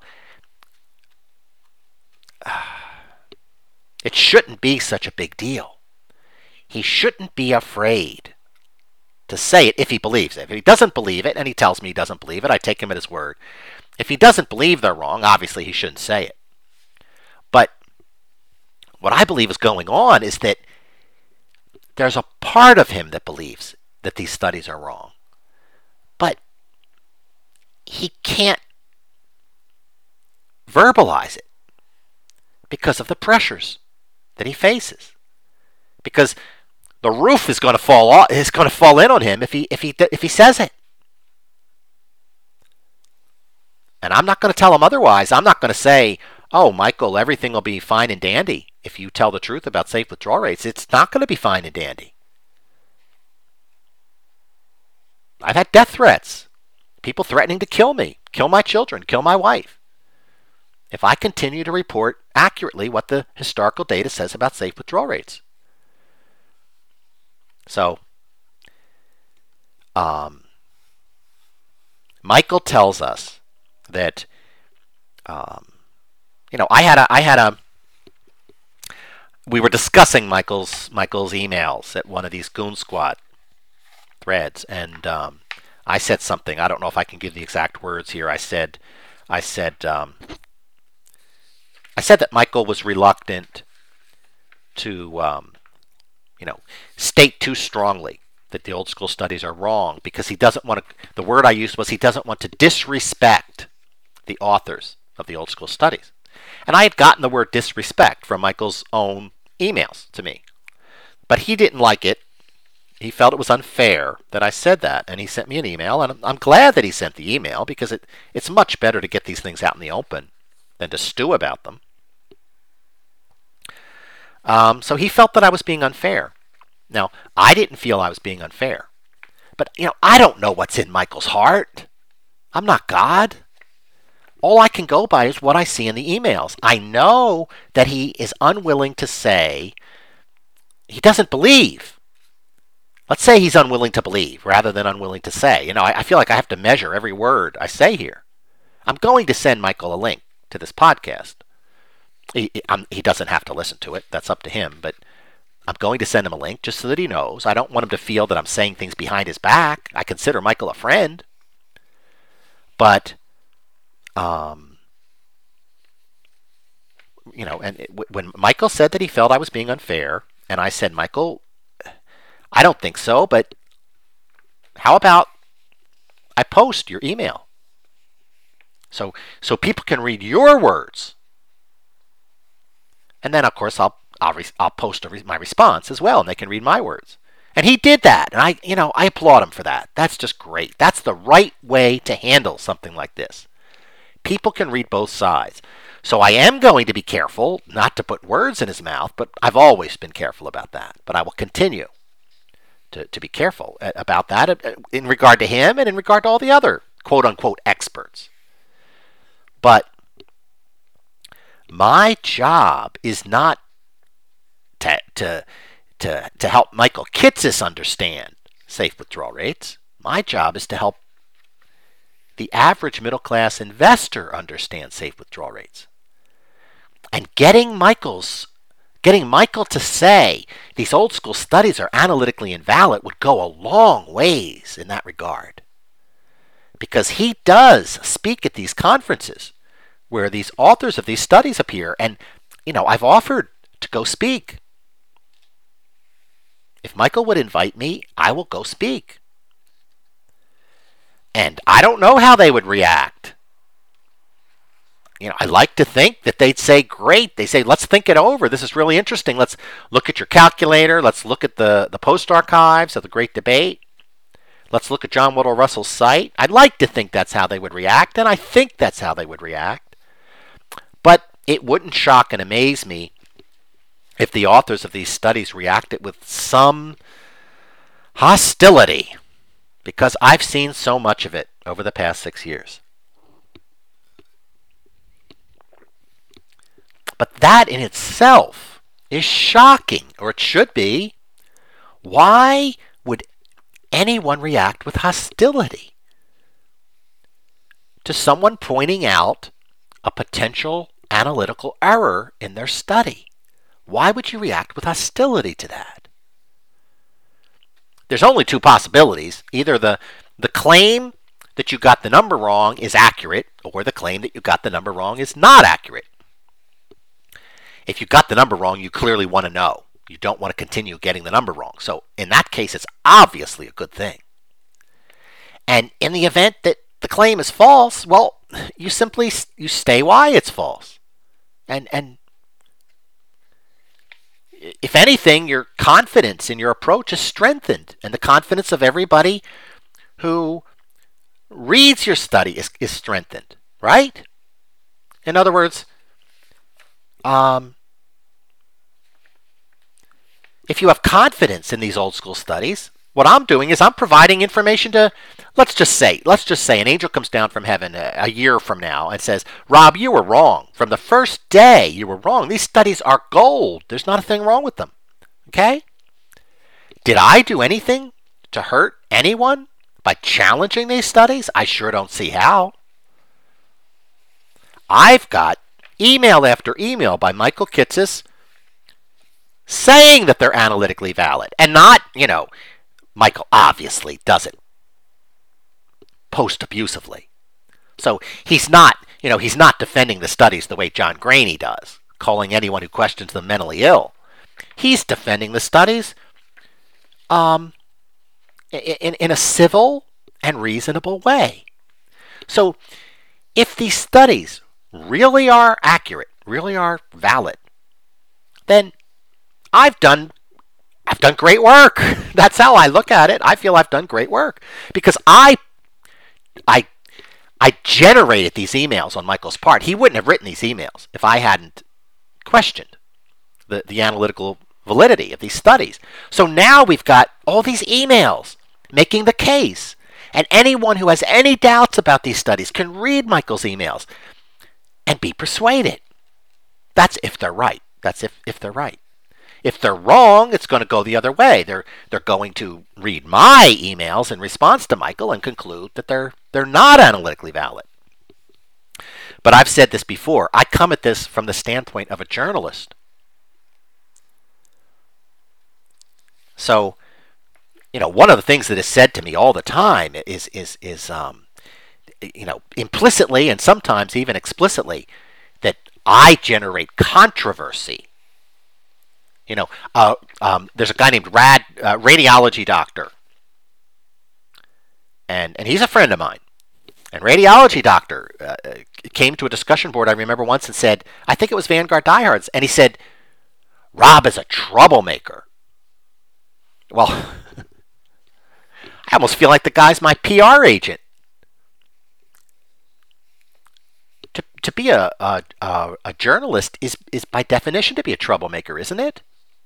it shouldn't be such a big deal. He shouldn't be afraid to say it if he believes it. If he doesn't believe it, and he tells me he doesn't believe it, I take him at his word. If he doesn't believe they're wrong, obviously he shouldn't say it. But what I believe is going on is that there's a part of him that believes that these studies are wrong. But he can't verbalize it because of the pressures that he faces. Because the roof is going to fall off, is going to fall in on him if he if he if he says it. And I'm not going to tell him otherwise. I'm not going to say, oh, Michael, everything will be fine and dandy if you tell the truth about safe withdrawal rates. It's not going to be fine and dandy. I've had death threats. People threatening to kill me, kill my children, kill my wife, if I continue to report accurately what the historical data says about safe withdrawal rates. So, um, Michael tells us that, um, you know, I had a, I had a, we were discussing Michael's Michael's emails at one of these Goon Squad threads, and um, I said something. I don't know if I can give the exact words here. I said, I said, um, I said that Michael was reluctant to, um, you know, state too strongly that the old school studies are wrong because he doesn't want to. The word I used was he doesn't want to disrespect the authors of the old school studies. And I had gotten the word disrespect from Michael's own emails to me. But he didn't like it. He felt it was unfair that I said that. And he sent me an email. And I'm glad that he sent the email because it, it's much better to get these things out in the open than to stew about them. Um, so he felt that I was being unfair. Now, I didn't feel I was being unfair. But, you know, I don't know what's in Michael's heart. I'm not God. all I can go by is what I see in the emails. I know that he is unwilling to say, he doesn't believe. Let's say he's unwilling to believe rather than unwilling to say. You know, I, I feel like I have to measure every word I say here. I'm going to send Michael a link to this podcast. He, I'm, he doesn't have to listen to it. That's up to him. But I'm going to send him a link just so that he knows. I don't want him to feel that I'm saying things behind his back. I consider Michael a friend. But, um, you know, and it, when Michael said that he felt I was being unfair, and I said, Michael, I don't think so, but how about I post your email? So, so people can read your words. And then, of course, I'll I'll, re- I'll post re- my response as well, and they can read my words. And he did that, and I, you know, I applaud him for that. That's just great. That's the right way to handle something like this. People can read both sides. So I am going to be careful not to put words in his mouth, but I've always been careful about that. But I will continue to, to be careful about that in regard to him and in regard to all the other quote-unquote experts. But my job is not to, to, to, to help Michael Kitces understand safe withdrawal rates. My job is to help the average middle-class investor understand safe withdrawal rates. And getting Michael's, getting Michael to say these old school studies are analytically invalid would go a long ways in that regard. Because he does speak at these conferences where these authors of these studies appear. And, you know, I've offered to go speak. If Michael would invite me, I will go speak. And I don't know how they would react. You know, I like to think that they'd say, great. They say, let's think it over. This is really interesting. Let's look at your calculator. Let's look at the, the post archives of the Great Debate. Let's look at John Woodrow Russell's site. I'd like to think that's how they would react, and I think that's how they would react. But it wouldn't shock and amaze me if the authors of these studies reacted with some hostility, because I've seen so much of it over the past six years. But that in itself is shocking, or it should be. Why would anyone react with hostility to someone pointing out a potential analytical error in their study? Why would you react with hostility to that? There's only two possibilities. Either the, the claim that you got the number wrong is accurate, or the claim that you got the number wrong is not accurate. If you got the number wrong, you clearly want to know. You don't want to continue getting the number wrong. So in that case, it's obviously a good thing. And in the event that the claim is false, well, you simply you stay why it's false. And and if anything, your confidence in your approach is strengthened, and the confidence of everybody who reads your study is, is strengthened, right? In other words, um, if you have confidence in these old school studies, what I'm doing is I'm providing information to, let's just say, let's just say an angel comes down from heaven a, a year from now and says, Rob, you were wrong. From the first day, you were wrong. These studies are gold. There's not a thing wrong with them. Okay? Did I do anything to hurt anyone by challenging these studies? I sure don't see how. I've got email after email by Michael Kitces saying that they're analytically valid, and not, you know, Michael obviously does it post-abusively. So he's not, you know, he's not defending the studies the way John Graney does, calling anyone who questions them mentally ill. He's defending the studies um, in, in a civil and reasonable way. So if these studies really are accurate, really are valid, then I've done I've done great work. That's how I look at it. I feel I've done great work because I I I generated these emails on Michael's part. He wouldn't have written these emails if I hadn't questioned the, the analytical validity of these studies. So now we've got all these emails making the case. And anyone who has any doubts about these studies can read Michael's emails. and be persuaded. That's if they're right. That's if, if they're right. If they're wrong, it's going to go the other way. They're they're going to read my emails in response to Michael and conclude that they're they're not analytically valid. But I've said this before. I come at this from the standpoint of a journalist. So, you know, one of the things that is said to me all the time is is is um, you know, implicitly and sometimes even explicitly, that I generate controversy. You know, uh, um, there's a guy named Rad, uh, radiology doctor, and and he's a friend of mine. And radiology doctor uh, came to a discussion board, I remember once, and said, I think it was Vanguard Diehards, and he said, Rob is a troublemaker. Well, I almost feel like the guy's my P R agent. To to be a a, a, a journalist is is by definition to be a troublemaker, isn't it?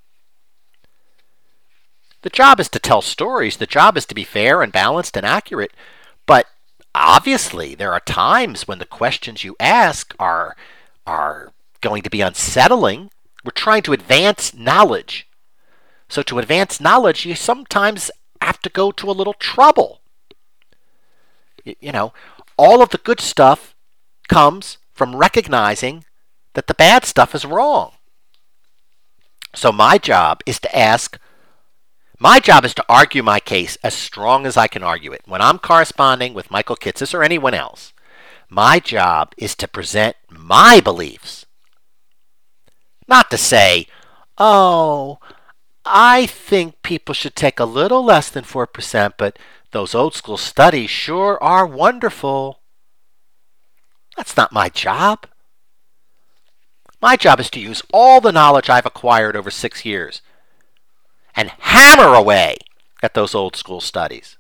The job is to tell stories. The job is to be fair and balanced and accurate. But obviously, there are times when the questions you ask are are going to be unsettling. We're trying to advance knowledge. So to advance knowledge, you sometimes have to go to a little trouble. You, you know, all of the good stuff comes from recognizing that the bad stuff is wrong. So my job is to ask, my job is to argue my case as strong as I can argue it. When I'm corresponding with Michael Kitces or anyone else, my job is to present my beliefs. Not to say, oh, I think people should take a little less than four percent, but those old school studies sure are wonderful. That's not my job. My job is to use all the knowledge I've acquired over six years and hammer away at those old school studies.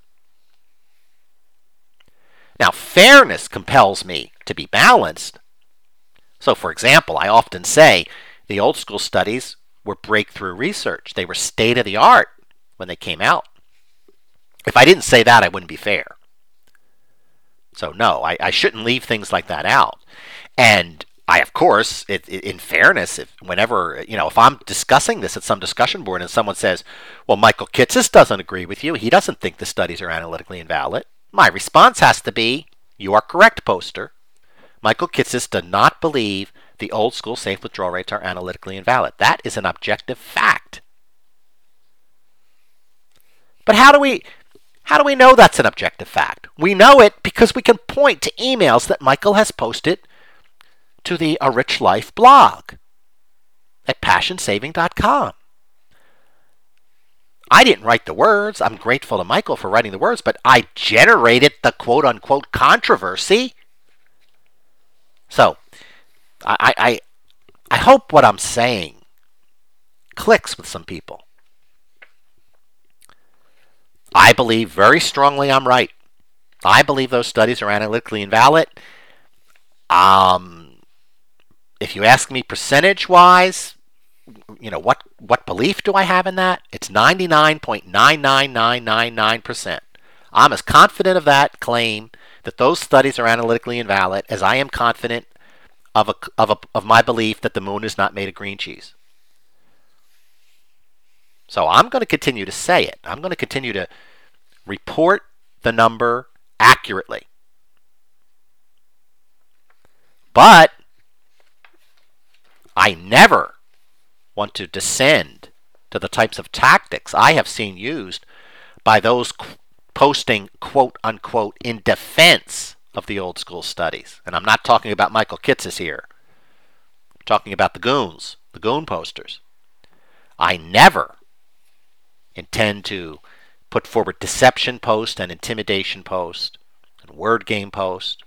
Now, fairness compels me to be balanced. So, for example, I often say the old school studies were breakthrough research. They were state of the art when they came out. If I didn't say that, I wouldn't be fair. So no, I, I shouldn't leave things like that out. And I, of course, it, it, in fairness, if whenever, you know, if I'm discussing this at some discussion board and someone says, well, Michael Kitces doesn't agree with you, he doesn't think the studies are analytically invalid, my response has to be, you are correct, poster. Michael Kitces does not believe the old school safe withdrawal rates are analytically invalid. That is an objective fact. But how do we how do we know that's an objective fact? We know it because we can point to emails that Michael has posted to the A Rich Life blog at passion saving dot com. I didn't write the words. I'm grateful to Michael for writing the words, but I generated the quote-unquote controversy. So, I, I, I hope what I'm saying clicks with some people. I believe very strongly I'm right. I believe those studies are analytically invalid. Um, if you ask me percentage-wise, you know, what, what belief do I have in that? It's ninety-nine point nine nine nine nine nine percent. I'm as confident of that claim that those studies are analytically invalid as I am confident of a, of a, of my belief that the moon is not made of green cheese. So I'm going to continue to say it. I'm going to continue to report the number accurately. But I never want to descend to the types of tactics I have seen used by those qu- posting quote unquote in defense of the old school studies. And I'm not talking about Michael Kitces here. I'm talking about the goons, the goon posters. I never intend to put forward deception posts and intimidation posts and word game posts.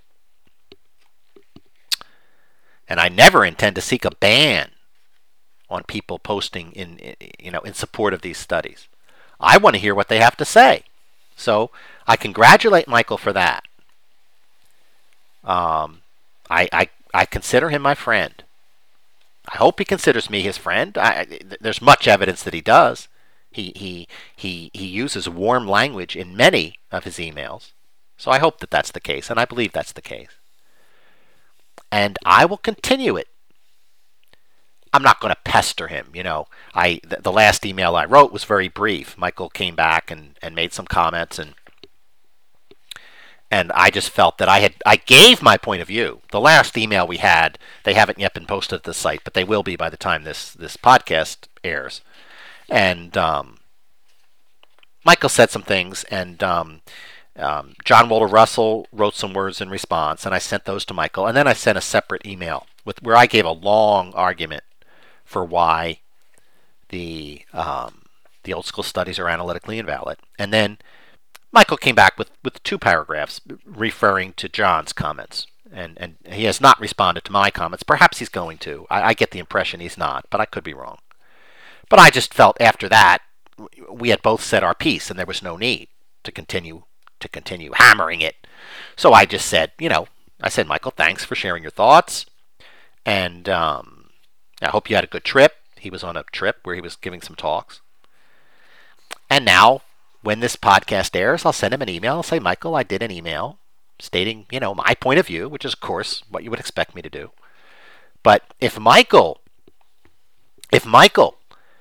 And I never intend to seek a ban on people posting in, you know, in support of these studies. I want to hear what they have to say. So I congratulate Michael for that. Um, I, I, I consider him my friend. I hope he considers me his friend. I, there's much evidence that he does. He, he, he, he uses warm language in many of his emails. So I hope that that's the case, and I believe that's the case. and I will continue it. I'm not going to pester him, you know. I the, the last email I wrote was very brief. Michael came back and, and made some comments, and and I just felt that I had I gave my point of view. The last email we had, they haven't yet been posted at the site, but they will be by the time this this podcast airs. And um, Michael said some things, and um, um, John Walter Russell wrote some words in response, and I sent those to Michael. And then I sent a separate email with where I gave a long argument for why the um, the old school studies are analytically invalid. And then Michael came back with, with two paragraphs referring to John's comments. And, and he has not responded to my comments. Perhaps he's going to. I, I get the impression he's not, but I could be wrong. But I just felt after that, we had both said our piece, and there was no need to continue to continue hammering it. So I just said, you know, I said, Michael, thanks for sharing your thoughts. And um, I hope you had a good trip. He was on a trip where he was giving some talks. And now, when this podcast airs, I'll send him an email. I'll say, Michael, I did an email stating, you know, my point of view, which is, of course, what you would expect me to do. But if Michael, if Michael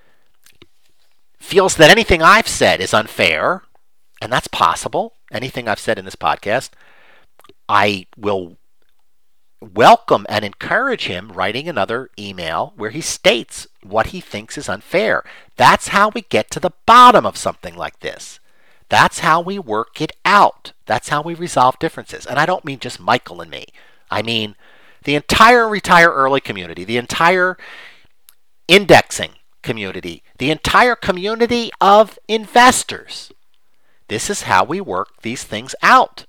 feels that anything I've said is unfair, and that's possible, anything I've said in this podcast, I will welcome and encourage him writing another email where he states what he thinks is unfair. That's how we get to the bottom of something like this. That's how we work it out. That's how we resolve differences. And I don't mean just Michael and me. I mean the entire Retire Early community, the entire indexing community, the entire community of investors. This is how we work these things out.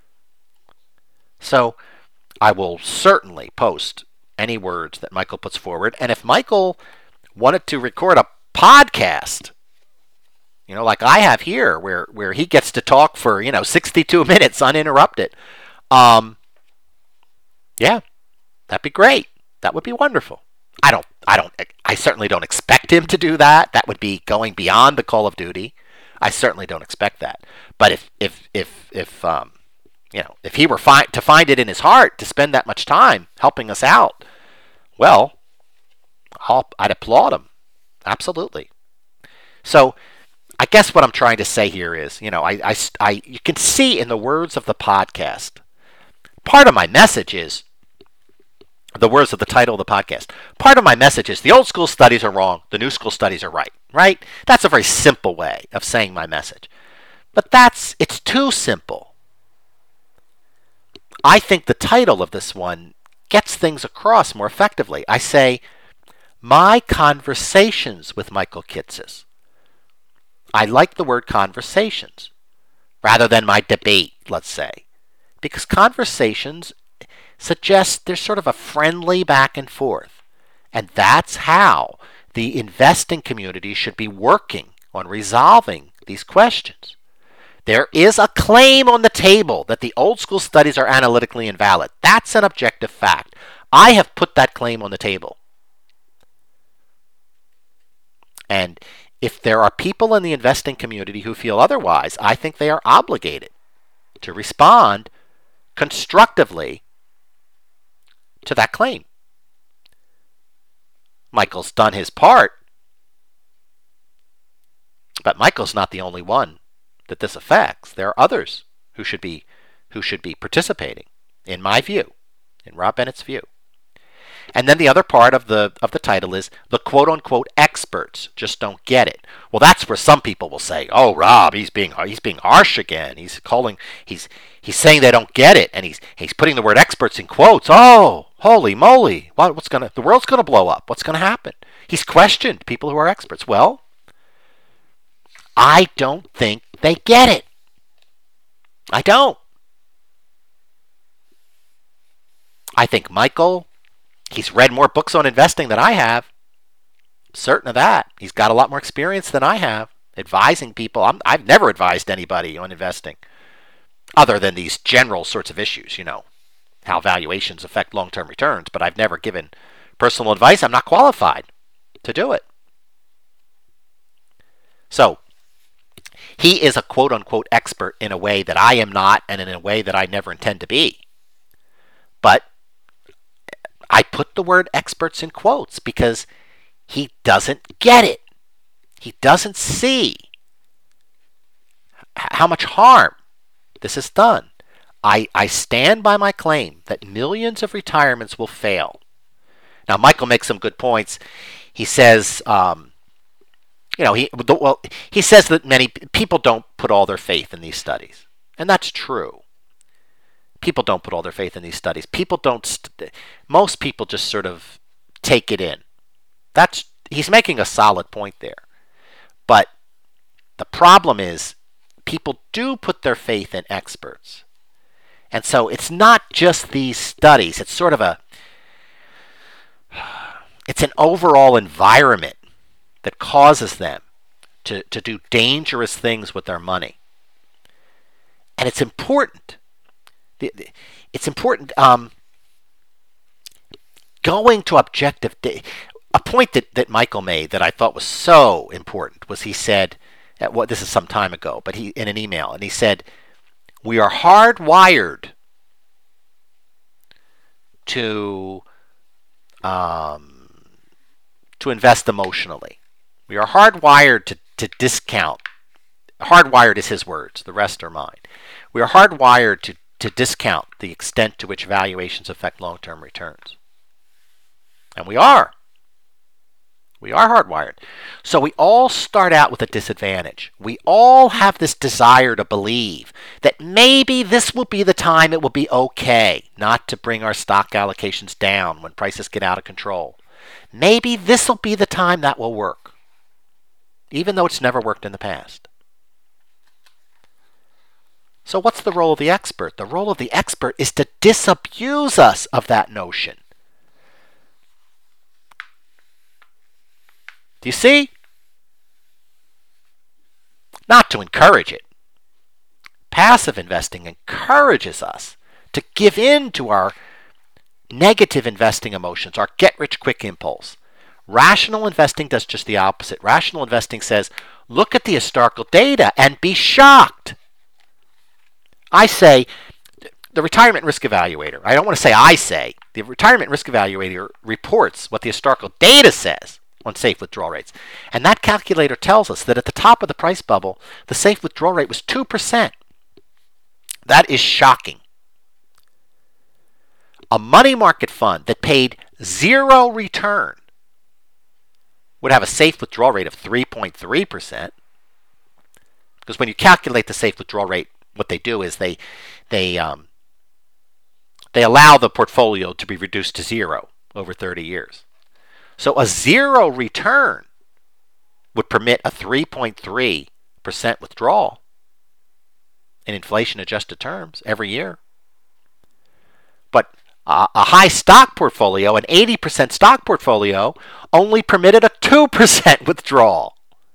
So I will certainly post any words that Michael puts forward. And if Michael wanted to record a podcast, you know, like I have here, where, where he gets to talk for, you know, sixty-two minutes uninterrupted, um, yeah, that'd be great. That would be wonderful. I don't, I don't, I certainly don't expect him to do that. That would be going beyond the call of duty. I certainly don't expect that. But if, if, if, if, um, you know, if he were fi- to find it in his heart to spend that much time helping us out, well, I'll, I'd applaud him. Absolutely. So I guess what I'm trying to say here is, you know, I, I, I, you can see in the words of the podcast, part of my message is, the words of the title of the podcast, part of my message is the old school studies are wrong, the new school studies are right, right? That's a very simple way of saying my message. But that's, it's too simple. I think the title of this one gets things across more effectively. I say, my conversations with Michael Kitces. I like the word conversations rather than my debate, let's say, because conversations suggest there's sort of a friendly back and forth. And that's how the investing community should be working on resolving these questions. There is a claim on the table that the old school studies are analytically invalid. That's an objective fact. I have put that claim on the table. And if there are people in the investing community who feel otherwise, I think they are obligated to respond constructively to that claim. Michael's done his part, but Michael's not the only one that this affects. There are others who should be who should be participating, in my view, in Rob Bennett's view. And then the other part of the of the title is the quote unquote experts just don't get it. Well, that's where some people will say, "Oh, Rob, he's being he's being harsh again. He's calling he's he's saying they don't get it, and he's he's putting the word experts in quotes. Oh, holy moly! What, what's gonna the world's gonna blow up? What's gonna happen?" He's questioned people who are experts. Well, I don't think they get it. I don't. I think Michael, he's read more books on investing than I have. I'm certain of that. He's got a lot more experience than I have advising people. I'm, I've never advised anybody on investing other than these general sorts of issues, you know, how valuations affect long-term returns. But I've never given personal advice. I'm not qualified to do it. So he is a quote-unquote expert in a way that I am not and in a way that I never intend to be. But I put the word experts in quotes because he doesn't get it. He doesn't see how much harm this has done. I, I stand by my claim that millions of retirements will fail. Now, Michael makes some good points. He says, um, you know, he well, he says that many people don't put all their faith in these studies, and that's true. People don't put all their faith in these studies. People don't. St- most people just sort of take it in. That's he's making a solid point there. But the problem is, people do put their faith in experts, and so it's not just these studies. It's sort of a, it's an overall environment that causes them to, to do dangerous things with their money, and it's important. It's important um, going to objective data. A point that, that Michael made that I thought was so important was he said, at what this is some time ago, but he in an email, and he said, we are hardwired to um, to invest emotionally. We are hardwired to, to discount. Hardwired is his words, the rest are mine. We are hardwired to to discount the extent to which valuations affect long-term returns. And we are. We are hardwired. So we all start out with a disadvantage. We all have this desire to believe that maybe this will be the time it will be okay not to bring our stock allocations down when prices get out of control. Maybe this will be the time that will work, even though it's never worked in the past. So what's the role of the expert? The role of the expert is to disabuse us of that notion. Do you see? Not to encourage it. Passive investing encourages us to give in to our negative investing emotions, our get-rich-quick impulse. Rational investing does just the opposite. Rational investing says, look at the historical data and be shocked. I say, the Retirement Risk Evaluator, I don't want to say I say, the Retirement Risk Evaluator reports what the historical data says on safe withdrawal rates. And that calculator tells us that at the top of the price bubble, the safe withdrawal rate was two percent. That is shocking. A money market fund that paid zero return would have a safe withdrawal rate of three point three percent. Because when you calculate the safe withdrawal rate, what they do is they they um, they allow the portfolio to be reduced to zero over thirty years. So a zero return would permit a three point three percent withdrawal in inflation-adjusted terms every year. But a, a high stock portfolio, an eighty percent stock portfolio, only permitted a two percent withdrawal.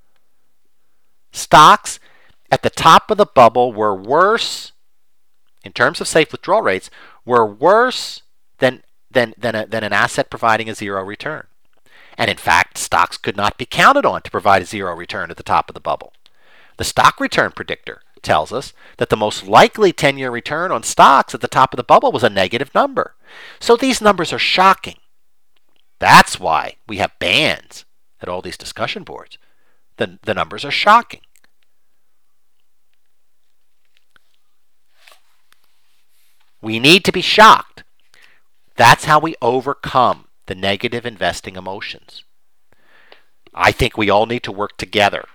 Stocks at the top of the bubble were worse, in terms of safe withdrawal rates, were worse than, than, than, a, than an asset providing a zero return. And in fact, stocks could not be counted on to provide a zero return at the top of the bubble. The stock return predictor tells us that the most likely ten-year return on stocks at the top of the bubble was a negative number. So these numbers are shocking. That's why we have bans at all these discussion boards. The, the numbers are shocking. We need to be shocked. That's how we overcome the negative investing emotions. I think we all need to work together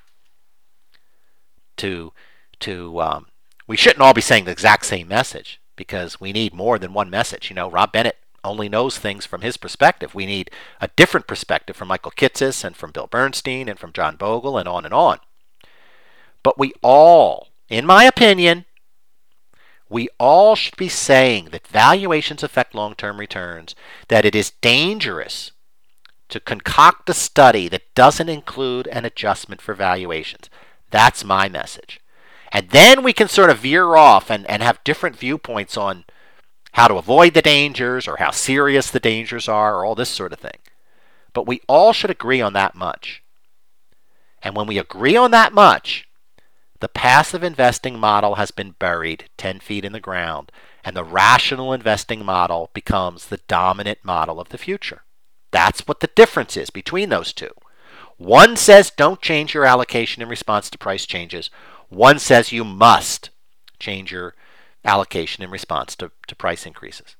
to, to um, we shouldn't all be saying the exact same message, because we need more than one message. You know, Rob Bennett only knows things from his perspective. We need a different perspective from Michael Kitces and from Bill Bernstein and from John Bogle and on and on. But we all, in my opinion, we all should be saying that valuations affect long-term returns, that it is dangerous to concoct a study that doesn't include an adjustment for valuations. That's my message. And then we can sort of veer off and, and have different viewpoints on how to avoid the dangers or how serious the dangers are or all this sort of thing. But we all should agree on that much. And when we agree on that much, the passive investing model has been buried ten feet in the ground, And the rational investing model becomes the dominant model of the future. That's what the difference is between those two. One says don't change your allocation in response to price changes. One says you must change your allocation in response to, to price increases.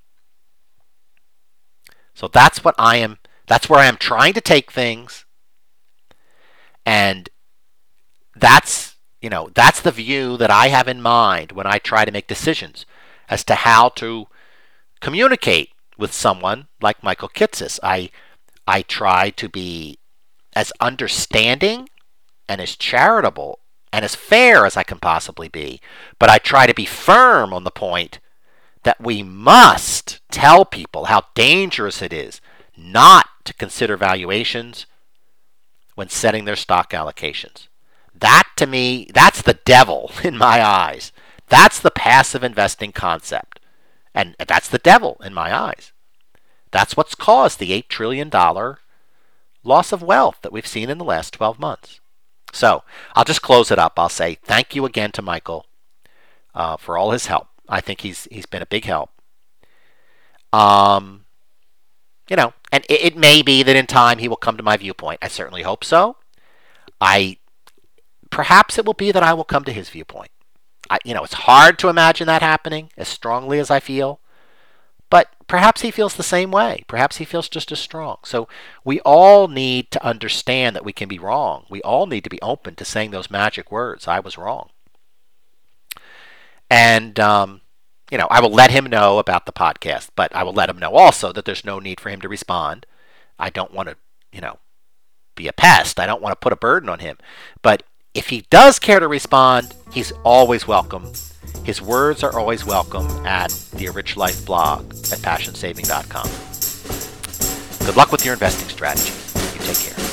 So that's what I am, that's where I am trying to take things. And that's, you know, that's the view that I have in mind when I try to make decisions as to how to communicate with someone like Michael Kitces. I I try to be as understanding and as charitable and as fair as I can possibly be, but I try to be firm on the point that we must tell people how dangerous it is not to consider valuations when setting their stock allocations. That, to me, that's the devil in my eyes. That's the passive investing concept. And that's the devil in my eyes. That's what's caused the eight trillion dollars loss of wealth that we've seen in the last twelve months. So I'll just close it up. I'll say thank you again to Michael uh, for all his help. I think he's he's been a big help. Um, you know, and it, it may be that in time he will come to my viewpoint. I certainly hope so. I perhaps it will be that I will come to his viewpoint. I, you know, it's hard to imagine that happening as strongly as I feel, but perhaps he feels the same way. Perhaps he feels just as strong. So we all need to understand that we can be wrong. We all need to be open to saying those magic words, I was wrong. And, um, you know, I will let him know about the podcast, but I will let him know also that there's no need for him to respond. I don't want to, you know, be a pest. I don't want to put a burden on him. But if he does care to respond, he's always welcome. His words are always welcome at the A Rich Life blog at passion saving dot com. Good luck with your investing strategies. You take care.